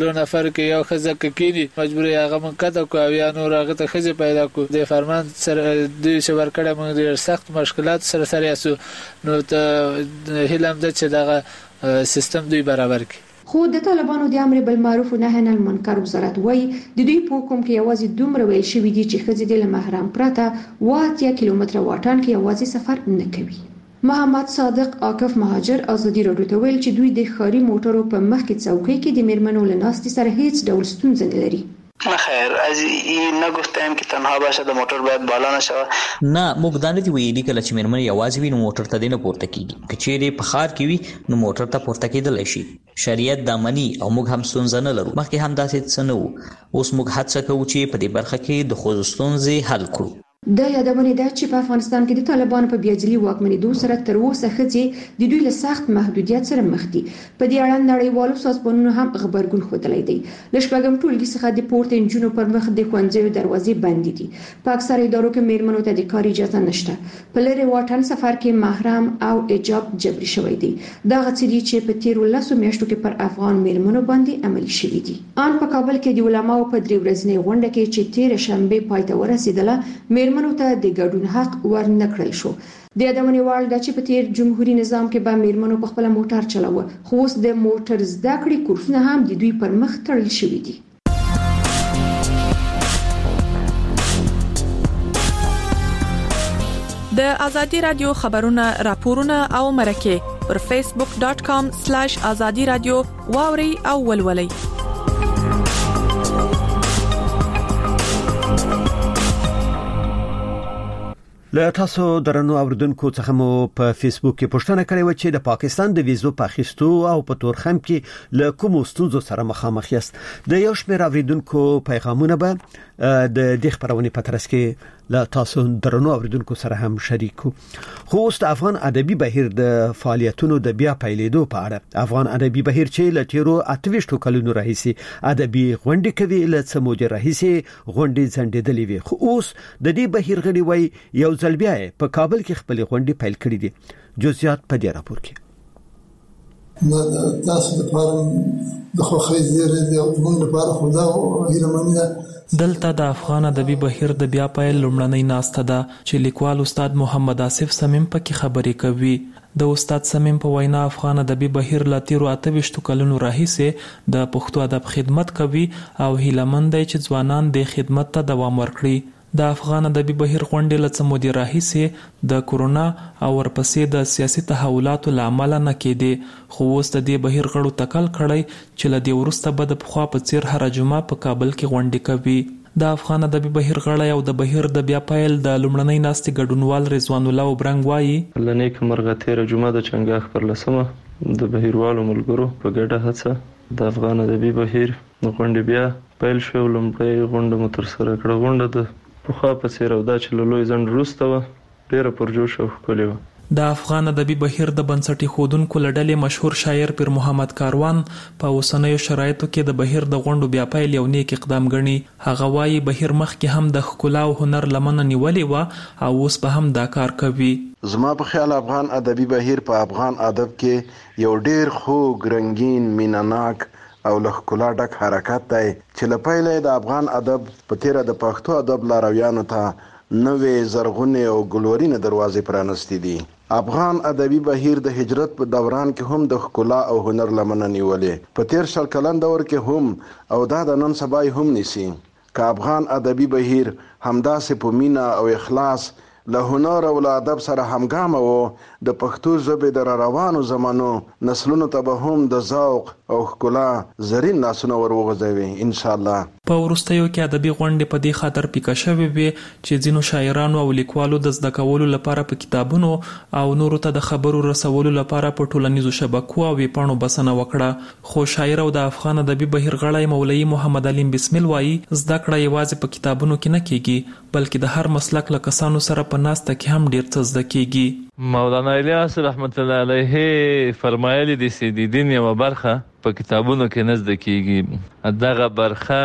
موټر کې یو خزه کېږي مجبور هغه من کته کو یا نور هغه ته خزه پیدا کو د فرمان سره د شور کړه موږ ډیر سخت مشکلات سره یاسو نو ته هلم د چې دغه سیستم دوی برابر کړي. خو د طالبانو د امر بالمعروف و نهی عن المنکر وزارت وایي د دوی په حکم کې یوازې دومره ویل شوی دی چې ښځې د محرم پرته 80 کیلومتره واټن کې یوازې سفر نه کوي. محمد صادق عاکف مهاجر ازادي راډیو ته ویل چې دوی د خاري موټرو په مخ کې څوکۍ کې د میرمنو لناستي سره هیڅ ډول ستونزه نه لري. نه خیر از این نگفتیم که تنها باشه د موټر باید بالا نشه. نه موږ دا نه دی ویلي کله چې میرمن یوازې وي نو موټر ته نه پورته کیږي که چیرې په ښار کې وي نو موټر ته پورته کېدلی شي. شریعت دا مني او موږ هم ستونزه نه لرو. مخکې هم داسې څه نه وو. اوس موږ هڅه کوو چې په دې برخه کې د ښځو ستونزې حل کړو. د یادونه ده چې په افغانستان کې د طالبانو په بیاځلي واکمنېدو سره تر اوسه ښځې د دوی له سخت محدودیت سره مخ دي. په دې اړه نړیوالو سازمانونو هم خبرګون ښودلی دی. له شپږم ټولګي څخه د پورته نجونو پر مخ د ښوونځیو دروازې بندې دي. په اکثره ادارو کې میرمنو ته د کار اجازه نشته. په لرې واټن سفر کې محرم او حجاب جبري شوی دی. دغه څه دي چې په تیرو 10 میاشتو کې پر افغان میرمنو باندې عملي شوي دي. ان په کابل کې د علماو په 3 ورځنۍ غونډه کې چې تیر شنبه پای ته ورسېدله میرمنو ته د ګډون حق ورنکړل شو. د یادونې وړ ده چې په تیر جمهوریت نظام کې به میرمنو په خپل موټر چلاوه خو اوس د موټر زده کړې کورسونه هم د دوی پر مخ تړل شوي دي. د ازادي رادیو خبرونه راپورونه او مرکه پر facebook.com/azadi radio واوري او ولولي. له تاسو درنو اوردونکو څخه مو په فیسبوک کې پوښتنه کړې و چې د پاکستان د ویزو په اخیستو او په تورخم کې له کوم ستونزو سره مخامخ یاست. د یو شمېر اوریدونکو پیغامونه به د دې خبرونې په ترڅ کې له تاسو درنو اوریدونکو سره هم شریکو. خو اوس د افغان ادبي بهیر د فعالیتونو د بیا پیلېدو په اړه افغان ادبي بهیر چې له تیرو 28 کلونو راهیسي ادبي غونډې کوي له څه موده راهیسي غونډې ځنډېدلې وي. خو اوس د دې بهیر غړي وای یو ځل بیا په کابل کې خپل غونډې پیل کړې دي. جزئیات په دې راپور کې. تاسو د فارم د خوخي زیره د موږ لپاره خدا او هیرمنه دلته د افغان ادبي بهیر د بیا پیل لومړنۍ ناسته ده چې لیکوال استاد محمد آصف سمیم پکې خبرې کوي. د استاد سمیم په وینا افغان ادبي بهیر لا تیرو 28 کلونو راهیسي د پښتو ادب خدمت کوي او هیلمن دی چې ځوانان د خدمت ته دوام ورکړي. د افغان ادبي بهیر غونډې له څه مودې راهیسي د کورونا او ورپسې د سیاسي تحولاتو لامل نه کېدې خو اوس د دې بهیر غړو تکل کړی چې له دې وروسته به د پخوا په څیر هر جمعه په کابل کې غونډې کوي. د افغان ادبي بهیر غړی او د بهیر د بیا پیل د لومړنۍ ناستې ګډونوال رضوان الله وبرنګ وایي لنیک مرغه تیر جمعه د چنګاښ پر لسمه د بهیروالو ملګرو په ګډه هڅه د افغان ادبي بهیر غونډې بیا پیل شو. لومړی غونډه مو ترسره کړه. غونډه د پخوا په څیر او دا چې له لوی ځنډ وروسته وه ډېره پرجوش او ښکلې وه. د افغان ادبي بهیر د بنسټي ښودونکو له ډلې مشهور شاعر پیر محمد کاروان په اوسنیو شرایطو کې د بهیر د غونډو بیا پیل یو نیک اقدام ګڼي. هغه وایي بهیر مخکې هم د ښکلا او هنر لمنه نیولې وه او اوس به هم دا کار کوي. زما په خیال افغان ادبي بهیر په افغان ادب کې یو ډېر خوږ رنګین مینه‌ناک او له ښکلا ډک حرکت دی چې له پیله د افغان ادب په تیره د پښتو ادب لارویانو ته نوې زرغونې او ګلورینې دروازې پرانستې دي. افغان ادبي بهیر د هجرت په دوران کې هم د ښکلا او هنر لمنه نیولې. په تیر 100 کلن دور کې هم او دا د نن سبا هم نیسي. که افغان ادبي بهیر همداسې په مینه او اخلاص له هنر او له ادب سره همګامه وو د پښتو ژبې د روانو زمانو نسلونو ته به هم د ذوق او ښکلا زرین لاسونه ور وغځوي ان شاء الله. په وروستیو کې ادبي غونډې په دې خاطر پیکه شوې وي چې ځینو شاعرانو او لیکوالو د زده کولو لپاره په کتابونو او نورو ته د خبرو رسولو لپاره په ټولنیزو شبکو او ویبپاڼو بسنه وکړه. خو شاعر او د افغان ادبي بهیر غړی مولوي محمد علیم بسمل وایي زده کړه یوازې په کتابونو کې نه کیږي بلکې د هر مسلک له کسانو سره په ناسته کې هم ډیر څه زده کیږي. مولانا الیاس رحمت الله علیه فرمایلی دي چې د دین یو برخه په کتابونو کې نه زده کیږي. دغه برخه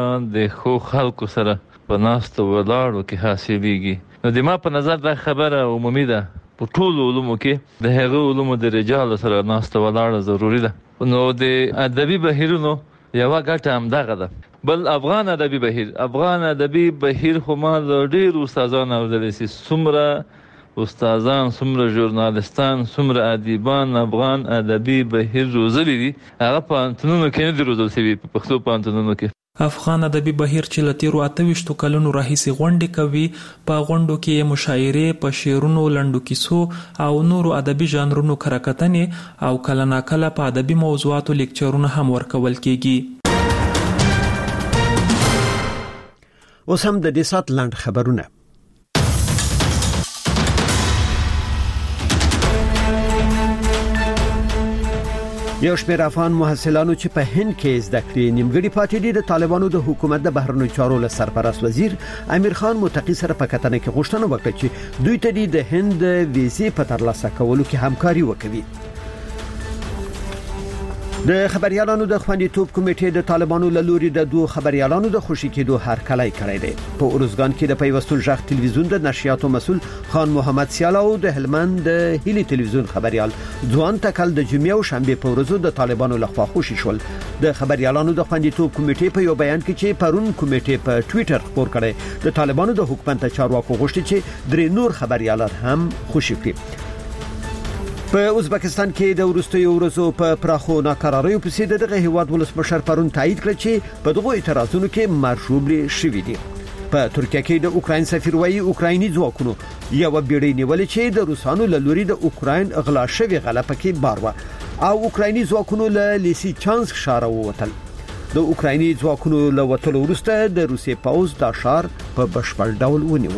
د خو خلکو سره په ناستو ولاړو کې حاصلېږي. نو د ما په نظر دا خبره عمومي ده په ټولو علومو کې د هغو علومو د رجالو سره ناستو ولاړه ضروري ده. نو د ادبي بهیرونو یو ګټه هم دغه ده. بل افغان ادبي بهیر خو ما د ډېرو استادانو اورېدلی سي، څومره استادان، څومره ژورنالستان، څومره ادیبان افغان ادبي بهیر روزلي دي، هغه پوهنتونونو کې نه دي روزل شوي، په پښتو پوهنتونونو کې. افغان ادبي بهیر چې له تیرو 28 کلونو راهیسې غونډې کوي، په غونډو کې مشاعرې په شعرونو، لنډو کیسو او نورو ادبي ژانرونو کراکتنې او کله ناکله په ادبي موضوعاتو لیکچرونه هم ورکول کیږي. اوس هم د دې سات لاند خبرونه. یو شمېر افغان محصلانو چې په هند کې زده کړې نیمګړي پاتې دي، د طالبانو د حکومت د بهرنیو چارو له سرپرست وزیر امیر خان متقی سره په کتنه کې غوښتنه وکړه چې دوی ته د هند ویزې په ترلاسه کولو کې همکاري وکړي. د خبريالانو د خوندیتوب کمیټې د طالبانو له لوري د دوه خبريالانو د خوشي کېدو هرکلی کړی دی. په اورزګان کې د پیوستون ژغ ټلویزیون د نشریاتو مسول خان محمد سیالاو د هلمند د هیلی ټلویزیون خبريال ځوان تکل د جمعې او شنبه په ورځو د طالبانو لخوا خوشي شول. د خبريالانو د خوندیتوب کمیټې په یو بیان کې چې پرون کمیټې په ټوئیټر خبر کړی، د طالبانو د حکومت چارواکو غوښتي چې درې نور خبريالان هم خوشي کړي. په ازبکستان کې د ورستیو ورځو په پراخو ناکراریو پسې دغه هیواد ولسمشر پرون تایید کړ چې په دغه اعتراضونو کې مارشوبلي شوې دي. په ترکیه کې د اوکراین سفیر وایي اوکرایني ځواکونو یو بیړۍ نیولې چې د روسانو له لوري د اوکراین غلا شوی غلطه کې بار و او اوکرایني ځواکونو له لیسیچانسک ښار ووتل. د اوکرایني ځواکونو له وټلو وروسته د روسي پوځ دا ښار په بشپړ ډول ونیو.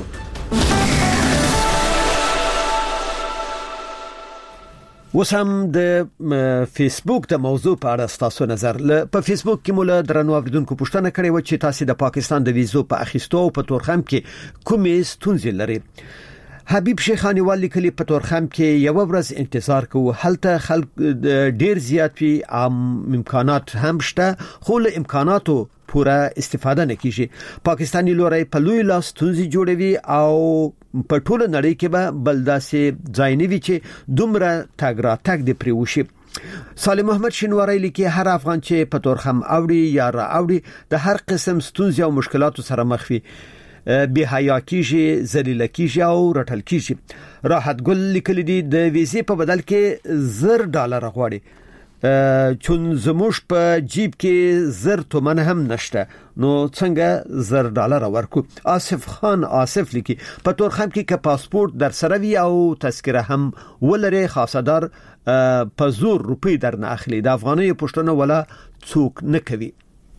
وسم د فیسبوک د موضوع په اړه تاسو نظر په فیسبوک کې مولا درنو اوریدونکو پوښتنه کړې و چې تاسو د پاکستان د ویزو په اخیستو او په تورخم کې کومې ستونزې لري. حبیب شیخانی والی کلی په تورخم کې یو ورځ انتظار کوو، هلته خلک ډیر زیات وي، امکانات هم شته خو له امکاناتو پوره استفاده نه کیږي. پاکستانی لوري په لوی لاس ستونزې جوړوي او په ټوله نړۍ کې به بلداسې ځای نه وي چې دومره تګ را تګ دی پریوشي. سالم محمد شینواری لیکي هر افغان چې په تورخم اوړي یا را اوړي د هر قسم ستونزې او مشکلاتو سره مخ وي، به حیا کیږي، ذلیل کیږي او رټل کیږي. راحت ګل لیکلي دي د ویزې په بدل کې $10 غواړي، چون زموږ په جیب کې 1000 تومن هم نشته، نو څنګه $10 ورکو. آصف خان آصف لیکي په تورخم کې که پاسپورت در سره وي او تذکره هم ولري، خاصدار په زور روپی در نه اخلي، د افغاني پښتون ولا څوک نه کوي.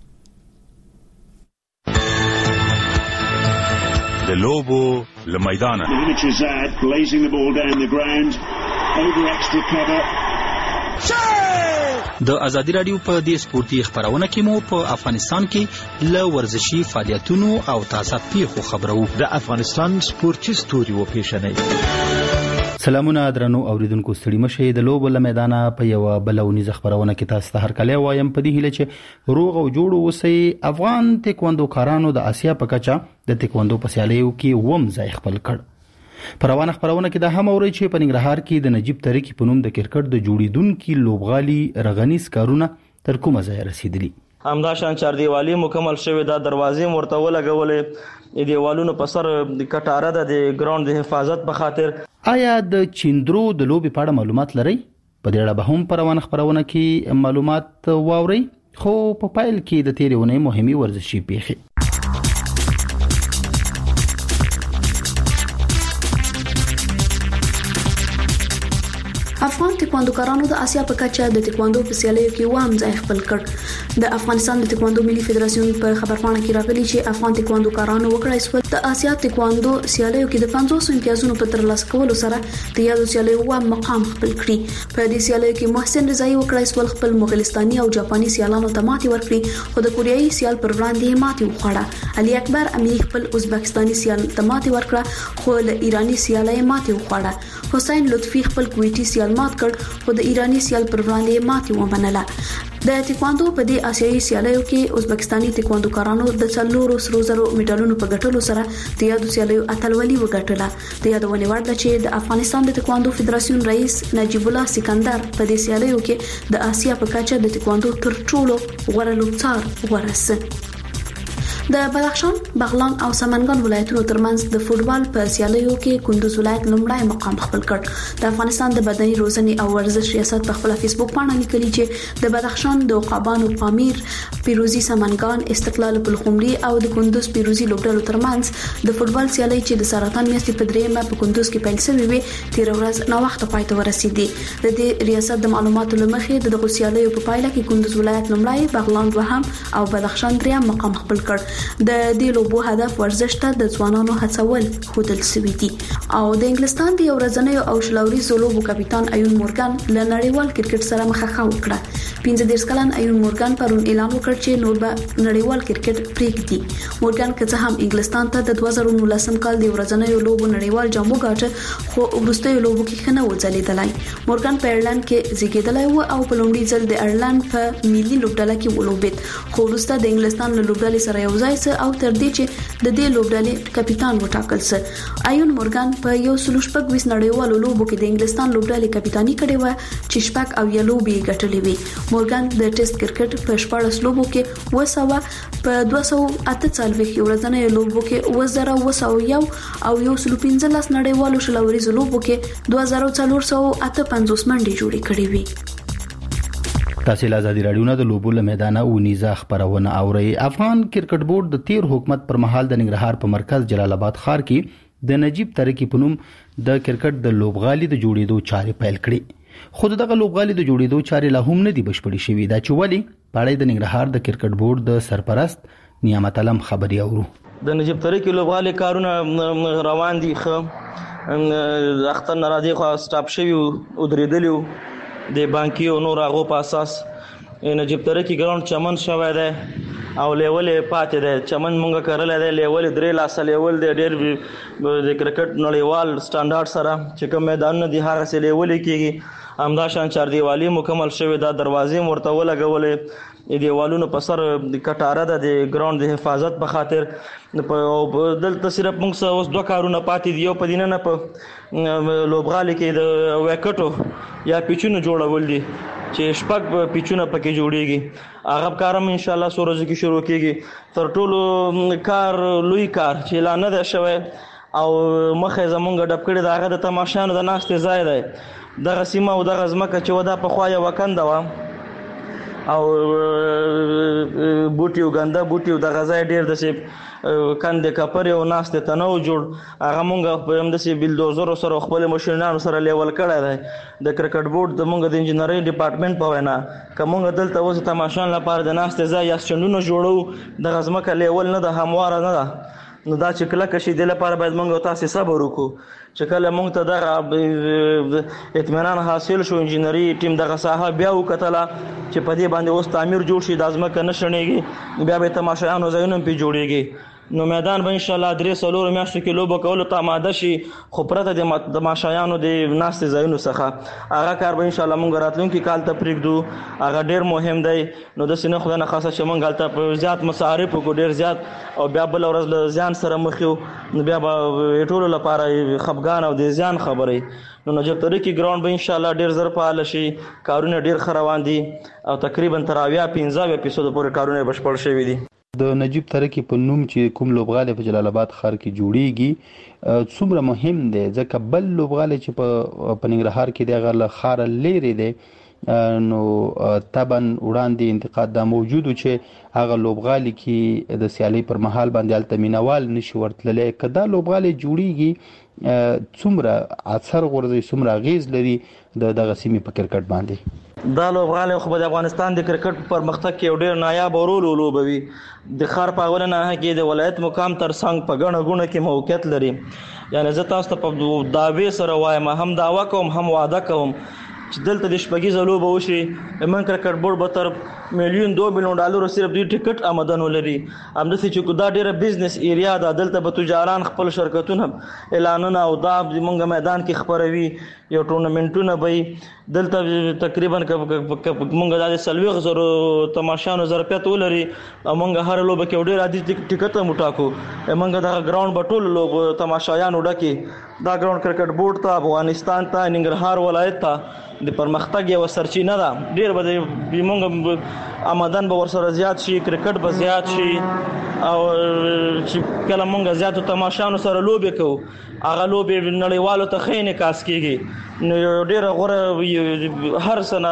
د لوبو لمیدانه د ازادي رادیو په دې سپورتي خبرونه کې مو په افغانستان کې له ورزشي فعالیتونو او تازه پیښو خبرو. د افغانستان سپورتي ستوري و پیښنې. سلامونه درنو اوریدونکو، ستړي مشه. د لوبو له میدانه په یو بلونیزه خبرونه کې تاسو ته هرکلی وایم په دې هیله چې روغ او جوړ اوسئ. افغان تکواندو کارانو د آسیا په کچه د تکواندو په سیالیو کې ووم ځای خپل کړ. په روانه خبرونه کې دا هم اوري چې په ننګرهار کې د نجیب تریکی په نوم د کرکټ د جوړیدونکو لوبغالي رغنیز کارونه تر کومه ځای رسیدلی. همدا شان چاردیوالي مکمل شوی، دا دروازې مرته ولګولې، دیوالونو په سر د کټاره د ګراوند د حفاظت په خاطر. آیا د چیندرو د لوبي په اړه معلومات لرئ؟ په دې اړه به هم په روانه خبرونه کې معلومات واورئ. خو په پایل کې د تیرې ونې مهمي ورزشي پیښې. افغان تکواندوکارانو د آسیا په کچه د تکواندو په سیالیو کې وام ځای خپل کړ. د افغانستان د تکواندو ملي فدراسیون په خبرپاڼه کې راغلي چې افغان تکواندوکارانو وکړای شو د آسیا تکواندو سیالیو کې د 500 امتیازونو په ترلاسه کولو سره د یادو سیالیو وام مقام خپل کړی. په دې سیالیو کې محسن رضایی وکړای شو خپل مغولستاني او جاپاني سیالانو ته ماتې ورکړي، خو د کوریایي سیال پر وړاندې ماتې وخوړه. علي اکبر امیر خپل ازبکستاني سیال ته ماتې ورکړه، خو له ایرانی سیال یې ماتې وخوړه. حسین لطفي خپل کویټي سیال مات کړ، خو د ایرانی سیال پر وړاندې ماتې ومنله. د تکواندو په دې آسیایي سیالیو کې ازبکستاني تکواندوکارانو د 400 سرو زرو میډالونو په ګټلو سره د یادو سیالیو اتلولي وګټله. د یادونه وړ ده چې د افغانستان د تکواندو فدراسیون رئیس نجیب الله سکندر په دې سیالیو کې د آسیا په کچه د تکواندو تر ټولو غوره لوبڅار ورسه. د بدخشان، بغلان او سمنګان ولایتونو ترمنځ د فوټبال په سیالیو کې کندوز ولایت لومړی مقام خپل کړ. د افغانستان د بدني روزنې او ورزش ریاست په خپل فیسبوک باندې لیکلي چې د بدخشان د عقابانو پامیر، پیروزی سمنګان، استقلال بلخمري او د کندوز پیروزی لوبډلو ترمنځ د فوټبال سیالي چې د سرطان میاشتې په دریمه په کندوز کې پیل شوې وي تیر ورځ نو وخت پای ته ورسېدي. د دې ریاست د معلوماتو لمخې د سیالیو په پایله کې کندوز ولایت لومړی، بغلان دوهم او بدخشان دریم مقام خپل کړ. د دې لوبو هدف ورزش ته د ځوانانو هڅول خودل سوي دي. او د انګلستان د یو ورځنیو او شلوري زولوبو کپټان ایون مورګان له نړیوال کرکټ سره مخه وکړه. 15 کلن ایون مورګان پرون اعلان وکړ چې نور به نړیوال کرکټ پریږدي. مورګان که څه هم انګلستان ته د 2019 کال د ورځنیو لوبو نړیوال جام وګاټه خو وروستیو لوبو کې خنه وځلیدلای. مورګان په ایرلند کې زیږیدلی و او په لومړي ځل د ایرلند په ملي لوبډله کې ولوبید، خو وروسته د انګلستان له لوبډلې سره یو ځای سه او تر دې چې د دې لوبډلې کپټان وټاکل سه. ایون مورګان په یو سلو شپږ ویس نړیوالو لوبو کې د انګلستان لوبډلې کپټانی کړې و چې شپږ او یا لوبې ګټلې وي. مورګان د ټیسټ کرکټ په 14 لوبو کې وسوه، په 248 ورځنیو لوبو کې 2001 او یو سلو 15 نړیوالو شلوريزو لوبو کې 2458 منډې جوړې کړې وي. تاسو له ازادي رادیو نه د لوبو له میدانه ونیزه خبرونه اورئ. افغان کرکټ بورډ د تیر حکومت پر مهال د ننګرهار په مرکز جلال آباد ښار کې د نجیب ترکی په نوم د کرکټ د لوبغالي د جوړېدو چارې پیل کړې. خو دغه لوبغالي د جوړېدو چارې لا هم نه دي بشپړې شوې. دا چې ولې پاړې د ننګرهار د کرکټ بورډ د سرپرست نعمت علم خبري اورو. د نجیب ترکی لوبغالي کارونه روان دي، خو اختر ناراضي خو سټاپ شوی او درېدلی د بانکي او نور هغه په اساس نجیب ترکی ګراوند چمن شوی دی او لیول پاتې دی. چمن مونږه کړل دی لیول 3 لاس لیول دی ډېر د کرکټ نړیوال سټانډارډ سره چې کوم میدان دی هغه سره لیول کیږي. همدا شان چار دیوالي مکمل شوی دا دروازې مرته ولګولې دیوالونو په سر کټاره د ګراوند د حفاظت په خاطر په دلته صرف موږ اوس 2 کارونه پاتې دی. یو په دینه نه په لوبغالي کې د وکټو یا پیچونو جوړول دي چې شپږ پیچونه پکې جوړیږي. هغه کارم ان شاء الله سورز کې شروع کیږي. تر ټولو کار لوی کار چې اعلان نه شوی او مخه زمونږ ډب کړی داغه د تماشانو د ناستې ځای دی. دغه سیمه او دغه ځمکه چې ودا په خوا یو وکنده و او بوټي او ګنده بوټي او دغه ځای ډیر د کندې کپر او ناستې تنو جوړ هغه مونږ په هم د بلدوزر سره خپل ماشينانو سره لیول کړی دی. د کرکټ بورډ د مونږ د انجینری ډپارټمنټ په وینا کومه دلته اوس تماشان لپاره د ناستې ځای یا سټنډونو جوړو دغه ځمکه لیول نه د همواره نه ده. نو دا چې کله کشي د لپاره باید مونږ تاسو صبر وکړو چې کله مونږ ته دغه اطمینان حاصل شو انجینری ټیم دغه ساحه بیا وکتله چې په دې باندې اوس تعمیر جوړ شي د ځمکه نشړنیږي بیا به تماشایانو ځایونه په جوړیږي. نو میدان به ان شاء الله 3 میاشتو کې لوب کول ته آماده شي. خو پرته د تماشایانو د ناستې ځایونو څخه هغه کار به ان شاء الله مونږ راتلونکي کال ته پرېږدو. هغه ډیر مهم دی. نو د سینه خدای نه خاصه چې مونږ هلته په زیات مصارف وکړو ډیر زیات او بیا بل ورځ له ځان سره مخ یو نو بیا به ټولو لپاره خفګان او د ځان خبرې. نو نجیب ترکی ګراوند به ان شاء الله ډیر زر فعال شي. کارونه ډیر روان دي او تقریبا تر 15% پورې کارونه بشپړ شوي دي. د نجیب ترکی په نوم چې کوم لوبغالی په جلال آباد ښار کې جوړیږي څومره مهم دی ځکه بل لوبغالی چې په ننګرهار کې دی هغه له ښاره لیرې دی. نو طبعا وړاندې انتقاد دا موجود چې هغه لوبغالی کې د سیالي پر مهال باندې هلته مینوال نشي ورتللی. که دا لوبغالی جوړیږي څومره اثر غورځي څومره اغیز لري دغه سیمې په کرکټ باندې؟ دا لوبغالی خو د افغانستان د کرکټ په پرمختګ کې ډېر نایاب رول ولوبوي. د ښار په اول نه کې د ولایت مقام تر څنګ په ګڼه ګوڼه کې موقعیت لري. یعنی زه تاسو ته په دعوې سره وایم هم دعوه کوم هم وعده کوم چې دلته د شپږیزه لوبه وشي من کرکټ بورډ به تر $1 2 ملیون صرف د ټیکټ آمدن ولري. همداسې چې دا ډیره بزنس ایریا ده، دلته به تجاران خپل شرکتونه اعلانونه او دا موږ میدان کې خبروي، یو ټورنمنټونه به دلته تقریبا موږ د 40,000 تماشانو ظرفیت ولري او موږ هر لوبه کې ډیر عادي ټیکټ هم وټاکو. موږ د ګراوند په ټول لوب تماشایانو ډکي. دا ګراوند کرکټ بورډ ته افغانستان ته ننګرهار ولایت ته د پرمختګ یو سرچینه ده. ډیر به موږ آمدن به ورسره زیات شي، کرکټ به زیات شي او چې کله موږ زیاتو تماشانو سره لوبې کوو هغه لوبې نړیوالو ته ښه انعکاس کیږي. نو ډیره غوره هر سنه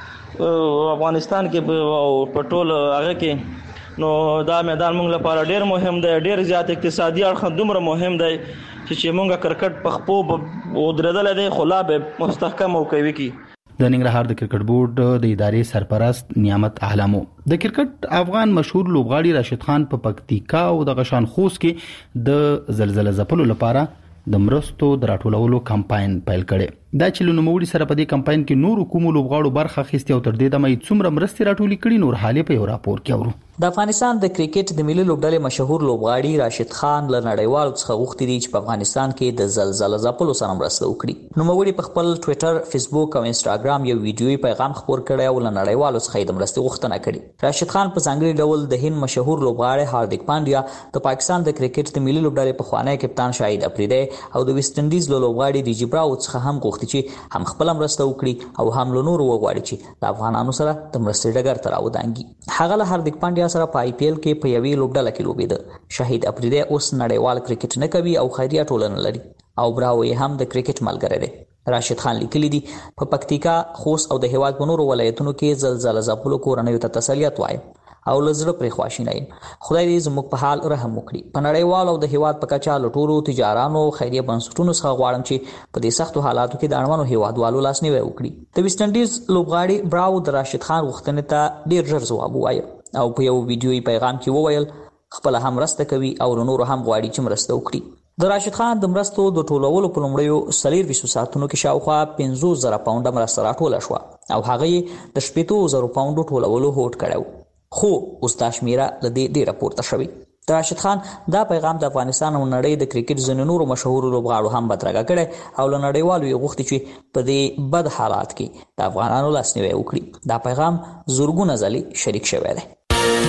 افغانستان کې او په ټول هغه کې نو دا میدان موږ لپاره ډیر مهم دی، ډیر زیات اقتصادي اړخ دومره مهم دی چې موږ کرکټ په خپو ودرېدل دی خو لا به مستحکم او قوي کی. د ننګرهار د کرکټ بورډ د ادارې سرپرست نعمت اعلمو د کرکټ افغان مشهور لوبغاړي راشد خان په پکتیکا او د غشان خوست کې د زلزلې ځپلو لپاره د مرستو د راټولولو کمپاین پیل کړي. دا چې لنوموړي سره په دې کمپاین کې نور کوم لوبغاړو برخه اخیستي او تر دې دمه څومره مرستې راټولې کړي نور حالې په یو راپور کې اورو. د افغانستان د کرکټ د ملي لوبډلې مشهور لوبغاړي راشد خان له نړیوالو څخه غوښتي دي چې په افغانستان کې د زلزلې ځپلو سره مرسته وکړي. نوموړي په خپل ټوئیټر، فیسبوک او انسټاګرام یو ویډیويي پیغام خپور کړی او له نړیوالو څخه د مرستې غوښتنه کړې. راشد خان په ځانګړي ډول د هند مشهور لوبغاړي هاردیک پانډیا، د پاکستان د کرکټ د ملي لوبډلې پخوانی کپتان شاهد افریدی او د ویسټ انډیز لوبغاړي ریجی براو څخه هم غوښتي چې هم خپل مرسته وکړي او هم له نورو وغواړي چې د افغانانو سره د مرستې ډګر ته راودانګي. هغه له هاردیک پانډیا سره په IPL کې په یوې لوبډله کې لوبېده. شاهد افریدی اوس نړیوال کرکټ نه کوي او خیریه ټولنه لري او براو یې هم د کرکټ ملګری دی. راشد خان لیکلی دی په پکتیکا، خوست او د هیواد په نورو ولایتونو کې زلزلې ځپلو کورنیو ته تسلیت وایم او لزړه پرې خواشینه یم. خدای دې زموږ په حال رحم وکړي. په نړیوال او د هیواد په کچه له ټولو تجارانو خیریه بنسټونو څخه غواړم چې په دې سختو حالاتو کې د اړمنو هیوادوالو لاسنیوی وکړي. د ویسټ انډیز لوبغاړي براو د راشد خان غوښتنې ته ډیر ژر ځواب ووایه او په یو ویډیويي پیغام کې وویل خپل هم مرسته کوي او نور هم غواړي چې مرسته وکړي. د راشد خان د مرستو د ټولولو په لومړیو 24 ساعتونو کې شاوخوا 50,000 پاونډه مرسته راټوله شوه او هغه د 70,000 پاونډو ټولولو هوډ کړو. خو اوس دا شمیره له دې ډیره پورته شوې. د راشد خان دا پیغام د افغانستان او نړۍ د کرکټ ځینو نورو مشهور لوبغاړو هم بدرګه کړي او له نړیوالو یې غوښتي چې په دې بد حالات کې د افغانانو لاسنیوی وکړي. دا پیغام زورګونه ځلې شریک شوی دی.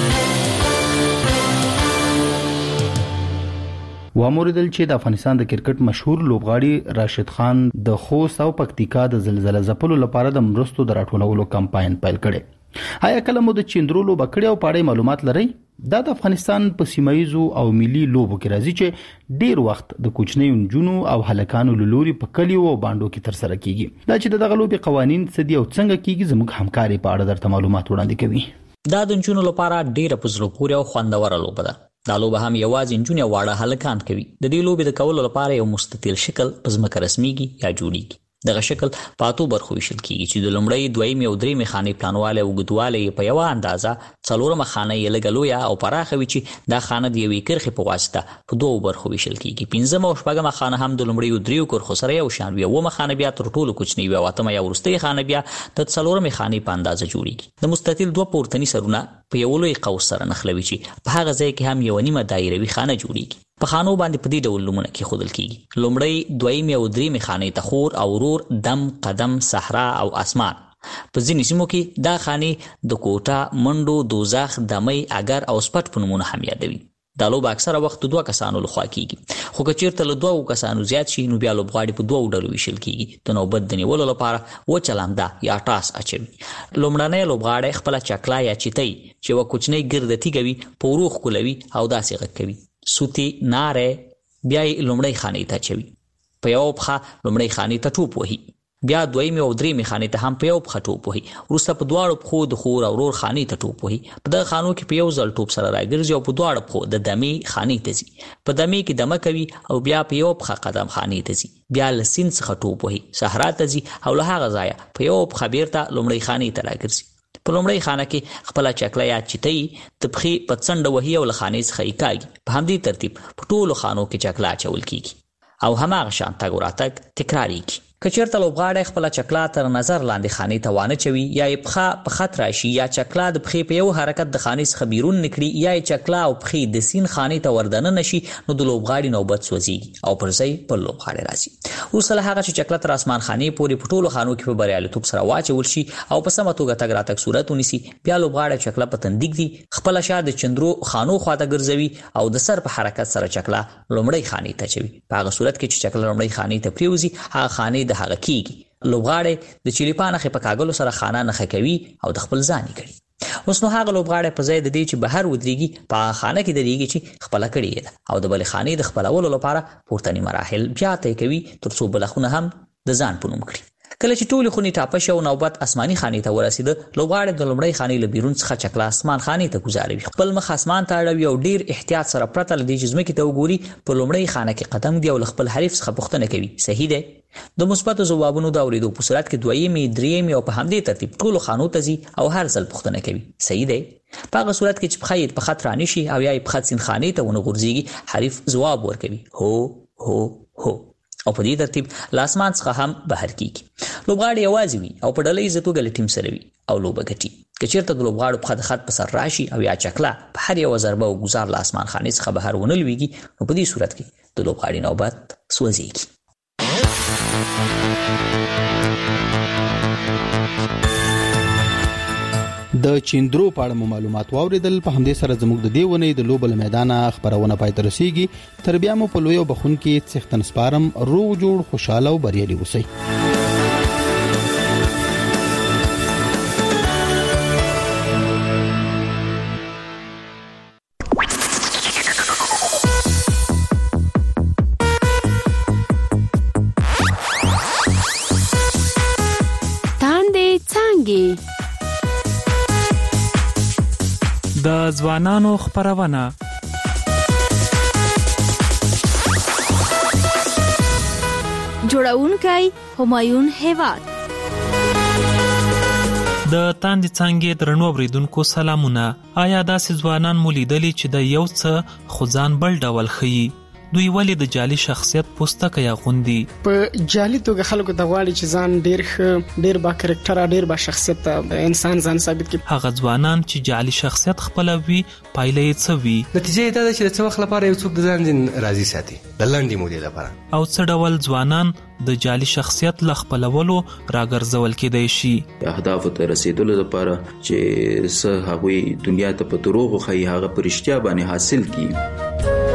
واموریدل چې د افغانستان د کرکټ مشهور لوبغاړي راشد خان د خوست او پکتیکا د زلزلې ځپلو لپاره د مرستو د راټولولو کمپاین پیل کړي. آیا کله مو د چیندرولو بکړی او پاړې معلومات لرئ؟ دا د افغانستان په سیمایزو او ملي لوبو کې راځي چې ډیر وخت د کوچنیو نجونو او هلکانو لوري په کلیو او باندو کې تر سره کیږي. دا چې دغه لوبي قوانین څه دي او څنګه کیږي زموږ همکاري په اړه درته معلومات وړاندې کوي. دا د نجونو لپاره ډیره په زړه پورې او خوندوره لوبه ده. دا لوبه هم یوازې نجونې او واړه هلکان کوي. د دې لوبې د کولو لپاره یو مستطیل شکل په ځمکه رسمیږي یا جوړیږي. دغه شکل په اتو برخو ویشل کیږي چې د لومړۍ، دویمې او درېمې خانې پلانواله او اوږدوالی په یوه اندازه، څلورمه خانه یې لږه لویه او پراخه وي چې دا خانه د یوې کرښې په واسطه په دوو برخو ویشل کیږي. پنځمه او شپږمه خانه هم د لومړیو دریو کرښو سره یو شان وي. اوومه خانه بیا تر ټولو کوچنۍ وي او اتمه یا وروستۍ خانه بیا د څلورمې خانې په اندازه جوړیږي. د مستطیل دوه پورتني سرونه په یو لوی قوس سره نښلوي چې په هغه ځای کې هم یوه نیمه دایروي خانه جوړیږي. په خانو باندې په دې ډول نومونه کېښودل کیږي. لومړی، دویمې او درېمې خانې ته خور او ورور، دم، قدم، صحرا او اسمان. په ځینې سیمو کې دا خانې د کوټه، منډو، دوزخ، دمۍ، اگر او سپټ په نومونو هم یادوي. دا لوبه اکثره وخت دوه کسانو لخوا کیږي، خو که چیرته له دوه کسانو زیات شي نو بیا لوبغاړي په دوه ډلو ویشل کیږي. د نوبت د نیولو لپاره وچه لمده یا ټاس اچوي. لومړنی لوبغاړی خپله چکلا یا چیتۍ چې یوه کوچنۍ ګرده تیږه وي په ورو ښکلوي او داسې غږ کوي. سوتی، ناره، بیا یې لومړۍ خانې ته اچوي. په یوه پښه لومړۍ خانې ته ټوپ وهي، بیا دویمې او درېمې خانې ته هم په یو پښه ټوپ وهي. وروسته په دواړو پښو د خور او ورور خانې ته ټوپ وهي. په دغه خانو کې په یو ځل ټوپ سره راګرځي او په دواړو پښو د دمې خانې ته ځي. په دمې کې دمه کوي او بیا په یو پښه قدم خانې ته ځي. بیا له سیند څخه ټوپ وهي، صحرا ته ځي او له هغه ځایه په یو پښه بیرته لومړۍ خانې ته راګرځي. په لومړۍ خانه کې خپله چکله یا چیتۍ د پښې په څنډه وهي او له خانې څخه یې کاږي. په همدې ترتیب په ټولو خانو کې چکله اچول کیږي او هماغه شان تګ وراتګ تکراریږي. کچیرته لوبغاړی خپل چکلا تر نظر لاندې خاني ته وانه چوي یا یې په خط راشي یا چکلا د پخې په یو حرکت د خاني څخه بیرون نکړي یا یې چکلا او پخې د سین خاني ته وردنه نشي نو د لوبغاړي نوبت سوځي او پر ځای بل لوبغاړی راځي. اوس له هغه چې چکلا تر اسمان خاني پورې په ټولو خانو کې په بریالیتوب سره واچول شي او په سمه توګه تګ راتګ صورت ونیسي بیا لوبغاړی چکلا په تندیک دی خپل شا د چندرو خانو خواته ګرځوي او د سر په حرکت سره چکلا لومړی خاني ته چوي. په هغه صورت کې چې چکلا لومړی خاني ته پریوزي هغه خاني د هغه کیږي. لوبغاړی د چلیپا نخې په کاغلو سره خانه نخې کوي او د خپل ځاني کوي. اوس نو هغه لوبغاړی په ځای د دې چې بهر ودرېږي په خانه کې درېږي چې خپله کړې ده او د بلې خانې د خپلولو لپاره پورتني مراحل بیا طی کوي تر څو بله خونه هم د ځان په نوم کړي. کله چې ټولې خونې ټاپه شي او نوبت اسماني خانې ته ورسېده لوبغاړی د لومړۍ خانې له بیرون څخه چکلا اسمان خانې ته ګوزاروي خپل مخ اسمان ته اړوي او ډیر احتیاط سره پرته له دې چې ځمکې ته وګوري په لومړۍ خانه کې قدم دی او له خپل حریف څخه پوښتنه کوي صحیح دی. د مثبتو ځوابونو د اورېدو په صورت کې دویمې درېیمې او په همدې ترتیب ټولو خانو ته ځي او هر ځل پوښتنه کوي صحیح دی. په هغه صورت کې چې پښه یې په خط رانشي او یا یې په خط سین خانې ته ونه غورځېږي حریف ځواب ورکوي هو هو هو او په دې ترتیب له اسمان څخه هم بهر کیږي. لوبغاړی یوازې وي او په ډله ییزه توګه له ټیم سره وي او لوبه ګټي. که چیرته د لوبغاړو پښه د خط په سر راشي او یا چکلا په هر یوه ضربه او ګوزار له اسمان خانې څخه بهر ونه لویږي نو په دې صورت کې د لوبغاړي نوبت سوځېږي. د چیندرو په اړه معلومات واوریدل. په همدې سره زموږ د دې ونې د لوبل میدانه خبرونه پای ته رسیږي. تر بیا مو په لوی او بخون کې څښتن سپارم. روغ جوړ خوشاله او بریالي اوسئ. د ځوانانو خبرونه جوړونکی همایون هیواد. د تاندې څانګې درنو اوریدونکو سلامونه. آیا داسې ځوانان مو لیدلي چې د یو څه خو ځان بل ډول ښیي؟ دوی ولې د جعلي شخصیت پوستکی اغوندي؟ په جعلي توګه خلکو ته غواړي چې ځان ډیر ښه ډیر با کریکټر ډیر با شخصیت انسان ځان ثابت کړي. هغه ځوانان چې جعلي شخصیت خپلوي پایله یې څه وي؟ نتیجه دا ده چې د څه وخت لپاره یو څوک د ځان راضي ساتي د لنډې مودې لپاره او څه ډول ځوانان د جعلي شخصیت له خپلولو راګرځول کېدای شي؟ اهدافو ته رسیدلو لپاره چې څه هغوی دنیا ته په دروغو ښیي هغه په رښتیا باندې حاصل کړي.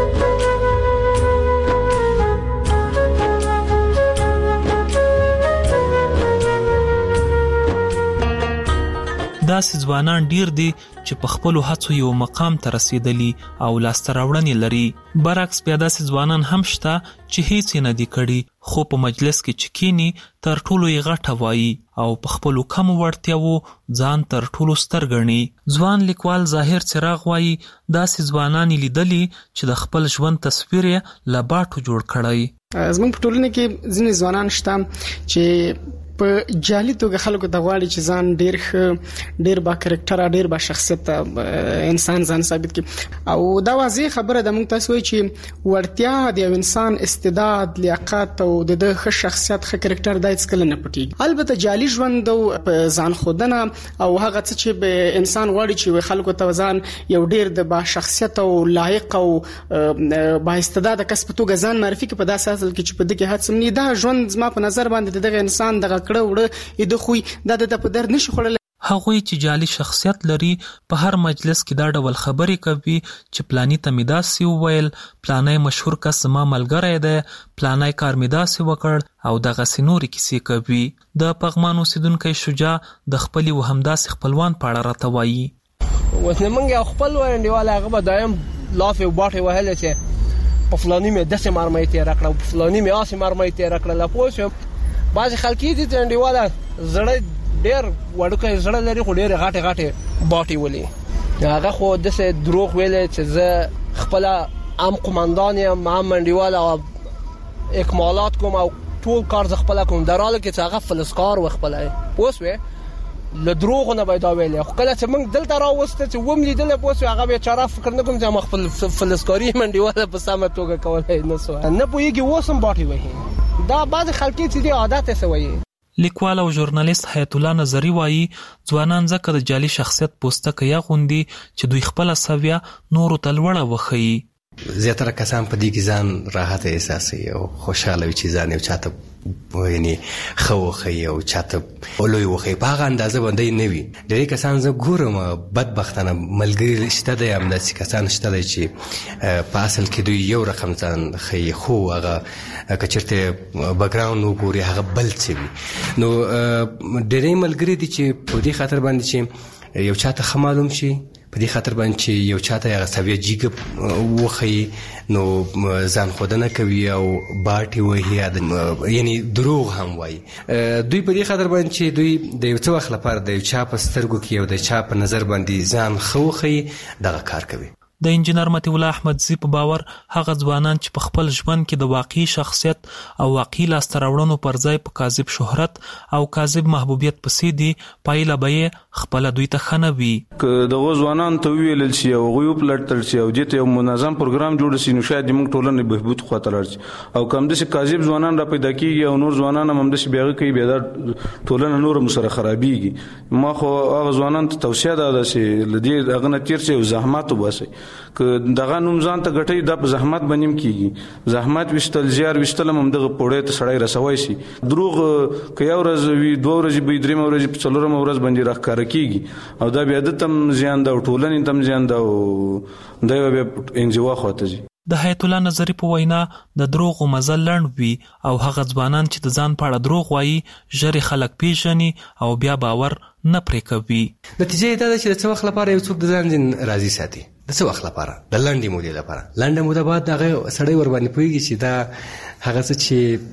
داسې ځوانان ډیر دي چې په خپلو هڅو یو مقام ته رسیدلی او لاسته راوړنې لري. برعکس بیا داسې ځوانان هم شته چې هیڅ یې نه دي کړي خو په مجلس کې چې کینی تر ټولو یې غټه وایي او په خپلو کمو وړتیاوو ځان تر ټولو ستر ګڼي. ځوان لیکوال ظاهر څراغ وایي داسې ځوانان لیدلي چې د خپل ژوند تصویر یې له باټو جوړ کړی. زموږ په ټولنه کې ځینې ځوانان شته چې په جعلي توګه خلکو ته غواړي چې ځان ډیر ښه ډیر با کریکټر ډیر با شخصیت انسان ځان ثابت کړي. او دا واضح خبره ده موږ تاسو وایي چې وړتیا د یو انسان استعداد لیاقت او د ښه شخصیت ښه کریکټر د هیڅ کله نه پټي. البته جعلي ژوند او ځان خودنه او هغه څه چې به انسان غواړي چې خلکو ته ځان یو ډیر د با شخصیت او لایق او با استعداد کس په توګه ځان معرفي کړي په داسې حال کې چې په دغه هڅه مني دا ژوند زما په نظر باندې دغه انسان دغه کړه وړه د خوې د په در نشي خړل. هغوی چې جعلي شخصیت لري په هر مجلس کې دا ډول خبرې کوي چې پلانی ته می داسې وویل، پلانی مشهور کس زما ملګری دی، پلانی کار می داسې وکړ او دغسې نورې کیسې کوي. د پغمان اوسیدونکی شجاع د خپلې و همداسې خپلوان په اړه راته وایي. اوس نه موږ یو خپل انډیوال هغه به دایم لافې او باټې وهلې چې په فلاني مې داسې مرمۍ تېره کړه او په فلاني مې هسې مرمۍ تېره کړله. پوه شوم بعضې خلک دي چې انډیواله زړه ډېر وړوکی زړه لري خو ډېرې غټې غټې باټې ولي. هغه خو داسې دروغ ویلی چې زه خپله هم قمندان یم هم انډیواله او اکمالات کوم او ټول کار زه خپله کوم، در حاله کې چې هغه فلسکار و خپله. پوه شوې له دروغو نه به یې دا ویلی. خو کله چې موږ دلته راوسته چې وم لیدلی پوه شوې هغه بیچاره فکر نه کوم چې ما خپل فلسکاري یم انډیواله په سمه توګه کولی نه سوه. نه پوهېږي اوس هم باټې وهي دا بعض خلک چې دی عادت سوي. لیکوال او ژورنالیست حیات الله نظری وایي ځوانان ځکه د جعلي شخصیت پوسټه یا غوندي چې دوی خپل سویا نورو ته لوړه وخی. زیاتره کسان په دې کې ځان راحت احساسوي او خوشاله وي چې ځان یو چاته یعنی خوخي او چاته اولوي وخی په هغه اندازه باندې نه وي. ډېری کسان زه ګورم بدبختانه ملګري شته دی همداسې کسان شته دی چې په اصل کې دوی یو رقم ځان خي خو هغه که چېرته بیکګراوند وګوري هغه بل څه وي. نو ډېری ملګري دي چې په دې خاطر باندې چې یو چاته ښه معلوم شي په دې خاطر باندې چې یو چاته هغه سویه جیګ وخی نو ځان خودنه کوي او باټي وایي یعنی دروغ هم وایي. دوی په دې خاطر باندې چې دوی د یو څه وخت لپاره د یو چا په سترګو کې او د چا په نظر باندې ځان ښه وښیي دغه کار کوي. د انجینر مطیع الله احمدزي په باور هغه ځوانان چې په خپل ژوند کې د واقعي شخصیت او واقعي لاسته راوړنو پر ځای په کاذب شهرت او کاذب محبوبیت پسې دي پایله به خپل دوی ته خنه وي. که دغه ځوانان ته ویل شي او غوی په لټل شي او دته یو منظم پروګرام جوړ شي نو شاید موږ ټولنه بهبود خاطر ارشي او کوم د کاذب ځوانان را پیدا کیږي او نور ځوانان هم د بیاغه کوي بیا ټولنه نور مسره خرابيږي. ما خو هغه ځوانان ته توصیه ده چې لدی هغه نتیر شي او زحمت وباسي که دغه نوم ځان ته غټي د زحمت بنیم کیږي. زحمت وشتل زیار وشتل هم دغه پوره ته سړی رسوي شي. دروغ که یو ورځ وی دوه ورځې به درې ورځې په څلورم ورځ باندې راخکار کیږي او دا بیا د تم زیان دا ټولنې تم زیان دا دا بیا انزوا خواته شي. د حیات الله نظری په وینا د دروغ مزل لړن وي او هغه ځوانان چې د ځان په اړه دروغ وایي ژر خلک پیژني او بیا باور نه پرې کوي. نتیجه دا ده چې د څه وخت لپاره یو څوک د ځان راضي ساتي د څه وخت لپاره د لنډې مودې لپاره. لنډه موده بعد هغه سړی ور باندې پوهېږي چې دا هغه څه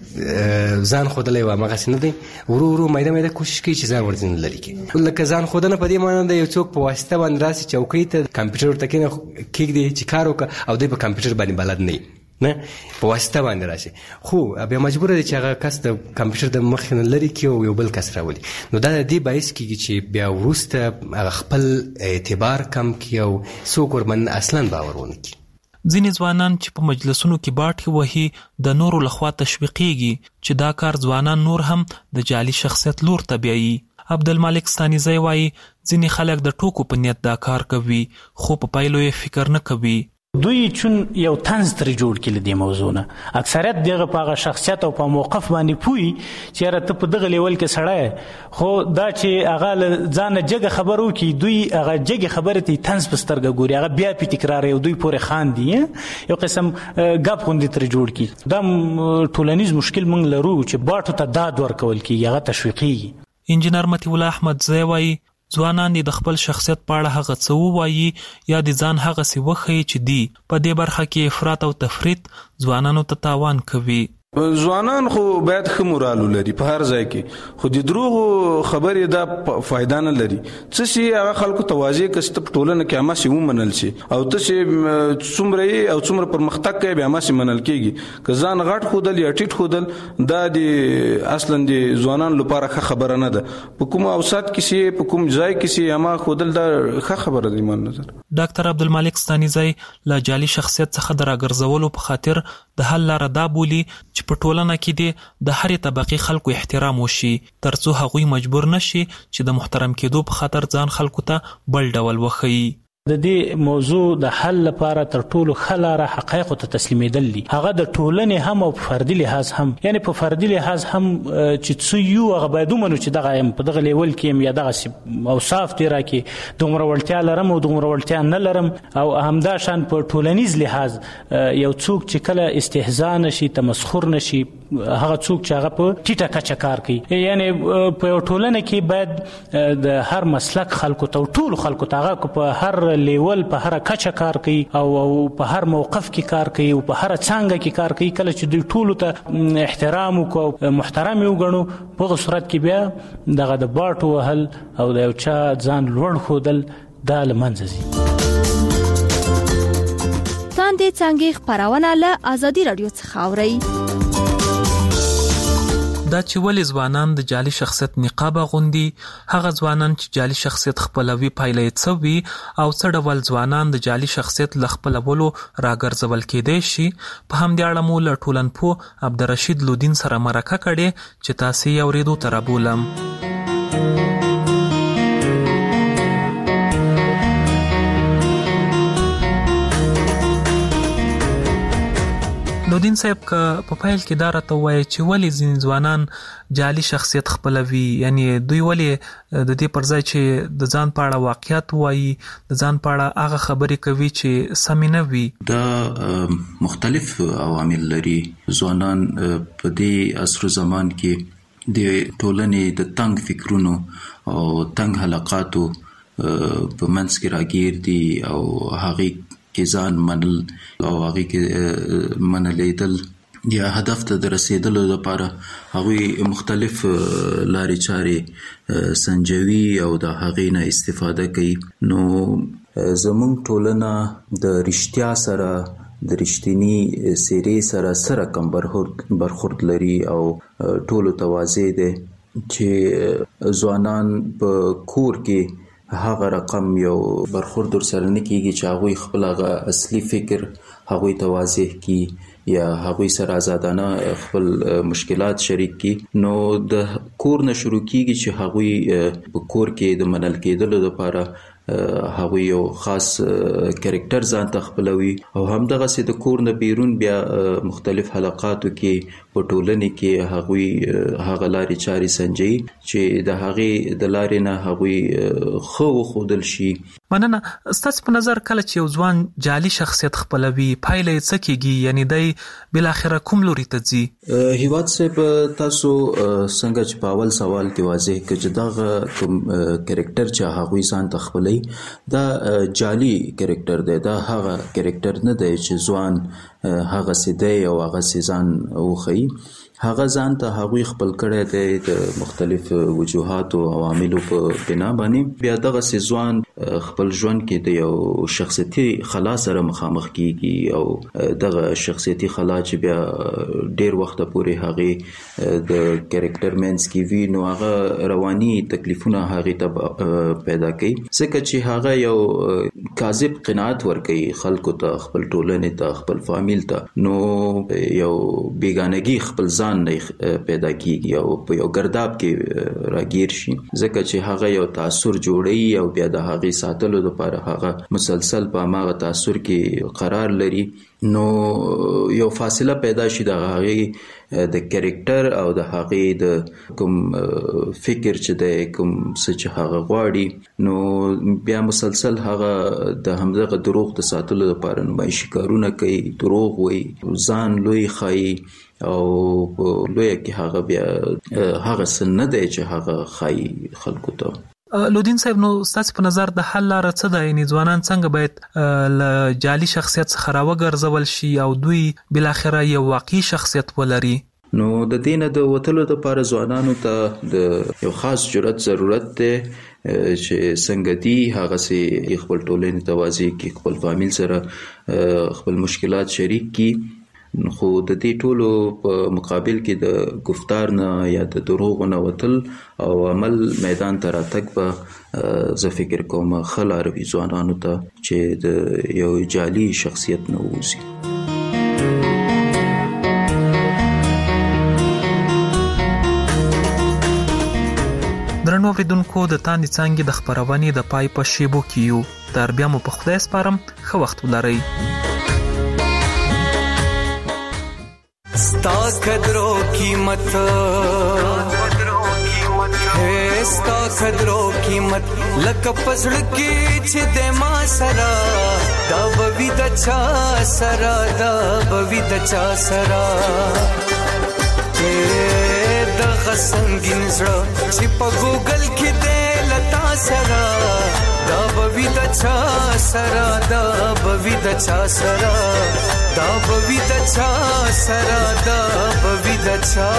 چې ځان ښودلی و همغسې نه دی ورو ورو میده میده کوشش کوي چې ځان ورځنې لرې کړي. لکه ځان ښودنه په دې معنی ده یو څوک په واسطه باندې راسي چوکۍ ته کمپیوټر ورته کېږدي چې کار وکړه او دوی په کمپیوټر باندې بلد نه نه په واسطه باندې راشي خو بیا مجبور دی چې هغه کس د کمپیوټر د مخې نه لرې کړي او یو بل کس راولي. نو دا د دې باعث کېږي چې بیا وروسته هغه خپل اعتبار کم کړي او څوک ورباندې اصلا باور ونه کړي. ځینې ځوانان چې په مجلسونو کې باټي وهي د نورو لخوا تشویقېږي چې دا کار ځوانان نور هم د جعلي شخصیت لور ته بیایي. عبدالمالک ستانیزی وایي ځینې خلک د ټوکو په نیت دا کار کوي خو په پایلو یې فکر نه کوي. دوی چون یو طنز ترې جوړ کړي دې موضوع نه اکثریت دغه په هغه شخصیت او په موقف باندې پوي چې را ته په دغه لیول کې سړی خو دا چې هغه ځان جګه خبرو کې دوی هغه جګه خبره ته طنز په سترګه ګوري هغه بیا په تکرار یو دوی پورې خاندي یو قسم غاب خوندې ترې جوړ کړي. دا ټولنیز مشکل موږ لرو چې باټو ته داد ورکول کېږي هغه تشویقي. انجینر مطیع الله احمدزی وایي ځوانان د خپل شخصیت په اړه هغه څه ووایي یا د ځان هغه څه وښیي چې دی په دې برخه کې افراط او تفریط ځوانانو ته تاوان کوي. ځوانان خو باید ښه مورال ولري په هر ځای کې خو د دروغو خبرې دا فایده نه لري. څه شي هغه خلکو ته واضح کړي چې په ټولنه کې هماسې ومنل شي او ته چې څومره یې او څومره پرمختګ کوي بیا هماسې منل کېږي. که ځان غټ ښودل یا ټیټ ښودل دا د اصلا د ځوانانو لپاره ښه خبره نه ده. په کوم اوسط کې شي په کوم ځای کې شي هما ښودل دا ښه خبره ده ایمان نظر. ډاکټر عبدالمالک ستانیزی له جعلي شخصیت څخه د راګرځولو په خاطر د حل لاره دا بولي چې په ټولنه کې د هرې طبقې خلکو احترام وشي ترڅو هغوی مجبور نشي چې د محترم کېدو په خاطر ځان خلکو ته بل ډول وښیي. د دې موضوع د حل لپاره تر ټولو ښه لاره حقایقو ته تسلیمېدل دي هغه د ټولنې هم او په فردي لحاظ هم یعنی په فردي لحاظ هم چې څه یو هغه باید ومنو چې دغه یم په دغه لیول کې یم یا دغه اوصاف دي راکې دومره وړتیا لرم او دومره وړتیا نه لرم او همدا شان په ټولنیز لحاظ یو څوک چې کله استهزاء نشي تمسخر نشي هغه څوک چې هغه په ټیټه کچه کار کوي یعنی په یو ټولنه کې باید د هر مسلک خلکو ته ټول خلکو ته هغه په هر لیول په هر کچه کار کوي او په هر موقف کې کار کوي او په هر څنګه کې کار کوي کله چې دوی ټول ته احترام او محترم وګڼو په صورت کې بیا دغه د باټو وهل او د یو چا ځان لوړ ښودل دا له منځه ځي. تاندې څنګه خبرونه له ازادي رادیو څخه اوري. دا چې ولې ځوانان د جعلي شخصیت نقاب اغوندي، هغه ځوانان چې جعلي شخصیت خپلوي پایله یې څه وي او څه ډول ځوانان د جعلي شخصیت له خپلولو راګرځول کېدای شي، په همدې اړه مو له ټولنپوه عبدالرشید لودین سره مرکه کړې چې تاسې یې اورېدو ته رابولم. لودین صاحب که په پیل کې دا راته ووایي چې ولې ځینې ځوانان جعلي شخصیت خپلوي، یعنی دوی ولې د دې پر ځای چې د ځان په اړه واقعیت وایي، د ځان په اړه هغه خبرې کوي چې سمې نه وي. دا مختلف عوامل لري. ځوانان په دې عصر زمان کې د ټولنې د تنگ فکرونو او تنگ حلقاتو په منځ کې راګیر دي او هغې کې ځان منل او هغې کې منلیدل یا هدف ته د رسیدلو لپاره هغوی مختلف لارې چارې سنجوي او د هغې نه استفاده کوي. نو زموږ ټولنه د رښتیا سره د رښتینی څیرې سره کم برخورد لري او ټولو ته واضح دی چې ځوانان په کور کې هغه رقم یو برخورد ورسره نه کیږي چې هغوی خپل هغه اصلي فکر هغوی ته واضح کی یا هغوی سره آزادانه خپل مشکلات شریک کی. نو د کور نه شروع کیږي چې هغوی په کور کې د منل کېدلو لپاره هغوی یو خاص کریکټر ځان ته خپلوي او همدغسې د کور نه بیرون بیا مختلف حلقاتو کې په ټولنې کې هغوی هغه لارې چارې سنجوي چې د هغې د لارې نه هغوی ښه وښودل شي. مننه. ستاسو په نظر کله چې یو ځوان جعلي شخصیت خپلوي پایله یې څه کیږي، یعنی دی بالاخره کوم لوري ته ځي؟ هیواد صاحب تاسو څنګه چې په اول سوال کې واضح کړ چې دغه کوم کریکټر چې هغوی ځان ته خپلوي دا جعلي کریکټر دی، دا هغه کریکټر نه دی چې ځوان هغه سي دی او هغه سي ځان وښيي. هغه ځان ته هغوی خپل کړی دی د مختلف وجوهاتو او عواملو په بنا باندې. بیا دغسې ځوان خپل ژوند کې د یو شخصیتي خلا سره مخامخ کیږي او دغه شخصیتي خلا چې بیا ډیر وخت پورې هغې د کریکټر منځ کې وي نو هغه رواني تکلیفونه هغې ته پیدا کوي، ځکه چې هغه یو کاذب قناعت ورکوي خلکو ته، خپل ټولنې ته، خپل فامیل ته. نو یو بیګانګي خپل ځان نه پیدا کیږي او په یو ګرداب کې راګیر شي، ځکه چې هغه یو تاثر جوړوي او بیا د هغې ساتلو لپاره هغه مسلسل په هماغه تاثر کې قرار لري. نو یو فاصله پیدا شي د هغې د کریکټر او د هغې د کوم فکر چې د کوم څه چې هغه غواړي، نو بیا مسلسل هغه د همدغه دروغ د ساتلو لپاره نمایشي کارونه کوي، دروغ وایي، ځان لوی ښایي او لویه کې هغه بیا هغه څه نه دی چې هغه ښایي خلکو ته. لودین صاحب، نو ستاسو په نظر د حل لاره څه ده؟ یعنې ځوانان څنګه باید له جعلي شخصیت څخه راوګرځول شي او دوی بالاخره یو واقعي شخصیت ولري؟ نو د دې نه د وتلو لپاره ځوانانو ته د یو خاص جرأت ضرورت دی چې څنګه دي هغسې خپل ټولنې ته واضح کړي، خپل فامیل سره خپل مشکلات شریک کړي. خو د دې ټولو په مقابل کې د گفتار نه یا د دروغو نه وتل او عمل میدان ته راتګ به زه فکر کوم ښه لاره وي ځوانانو ته چې د یو جعلي شخصیت نه ووځي. درنو اوریدونکو، د تاندې څانګې د خپرونې د پای په شیبو کې یو. تر بیا مو په خدای سپارم، ښه وخت ولرئ. ستا قدرو قیمت ہے، ستا قدرو قیمت لکه پزړ کې چې د ما سرا دا بوي د چا سرا، دا بوي د چا سرا د غسنګین زړه چې په ګوګل کې د لتا سرا دا بوي د چا سرا، دا بوي د چا سرا، دا بوي د چا سرا، دا بوي د چا.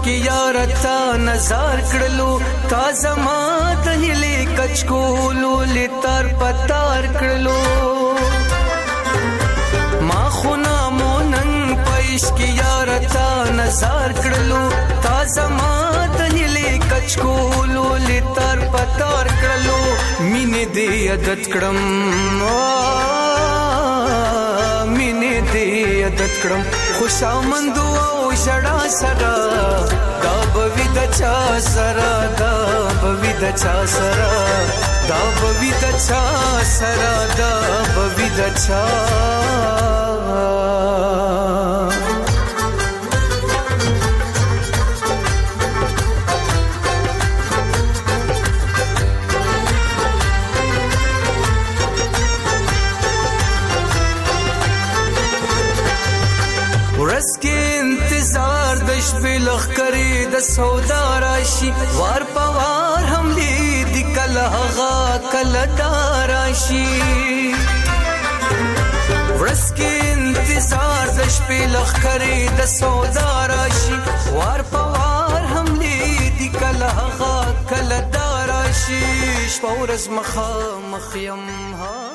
عشق یار تا نظر کړلو تا زما د هلي کچ کولو لتر پتار کړلو ما خونا مونن پېش کی یار تا نظر کړلو تا زما د هلي کچ کولو لتر پتار کړلو مینه دې عادت کړم مینه دې عادت کړم خوشامند او ژړا سره دا بوي د چا سره دا بوي د چا سره دا بوي د چا سره دا بوي د چا ورځ کې انتظار د شپې لخرې د سودا راشي وار په وار هم دې کله هغه کله راشي ورځ کې انتظار د شپې لخرې د سودا راشي وار په وار هم دې کله هغه کله راشي شپه ورځ مخ یم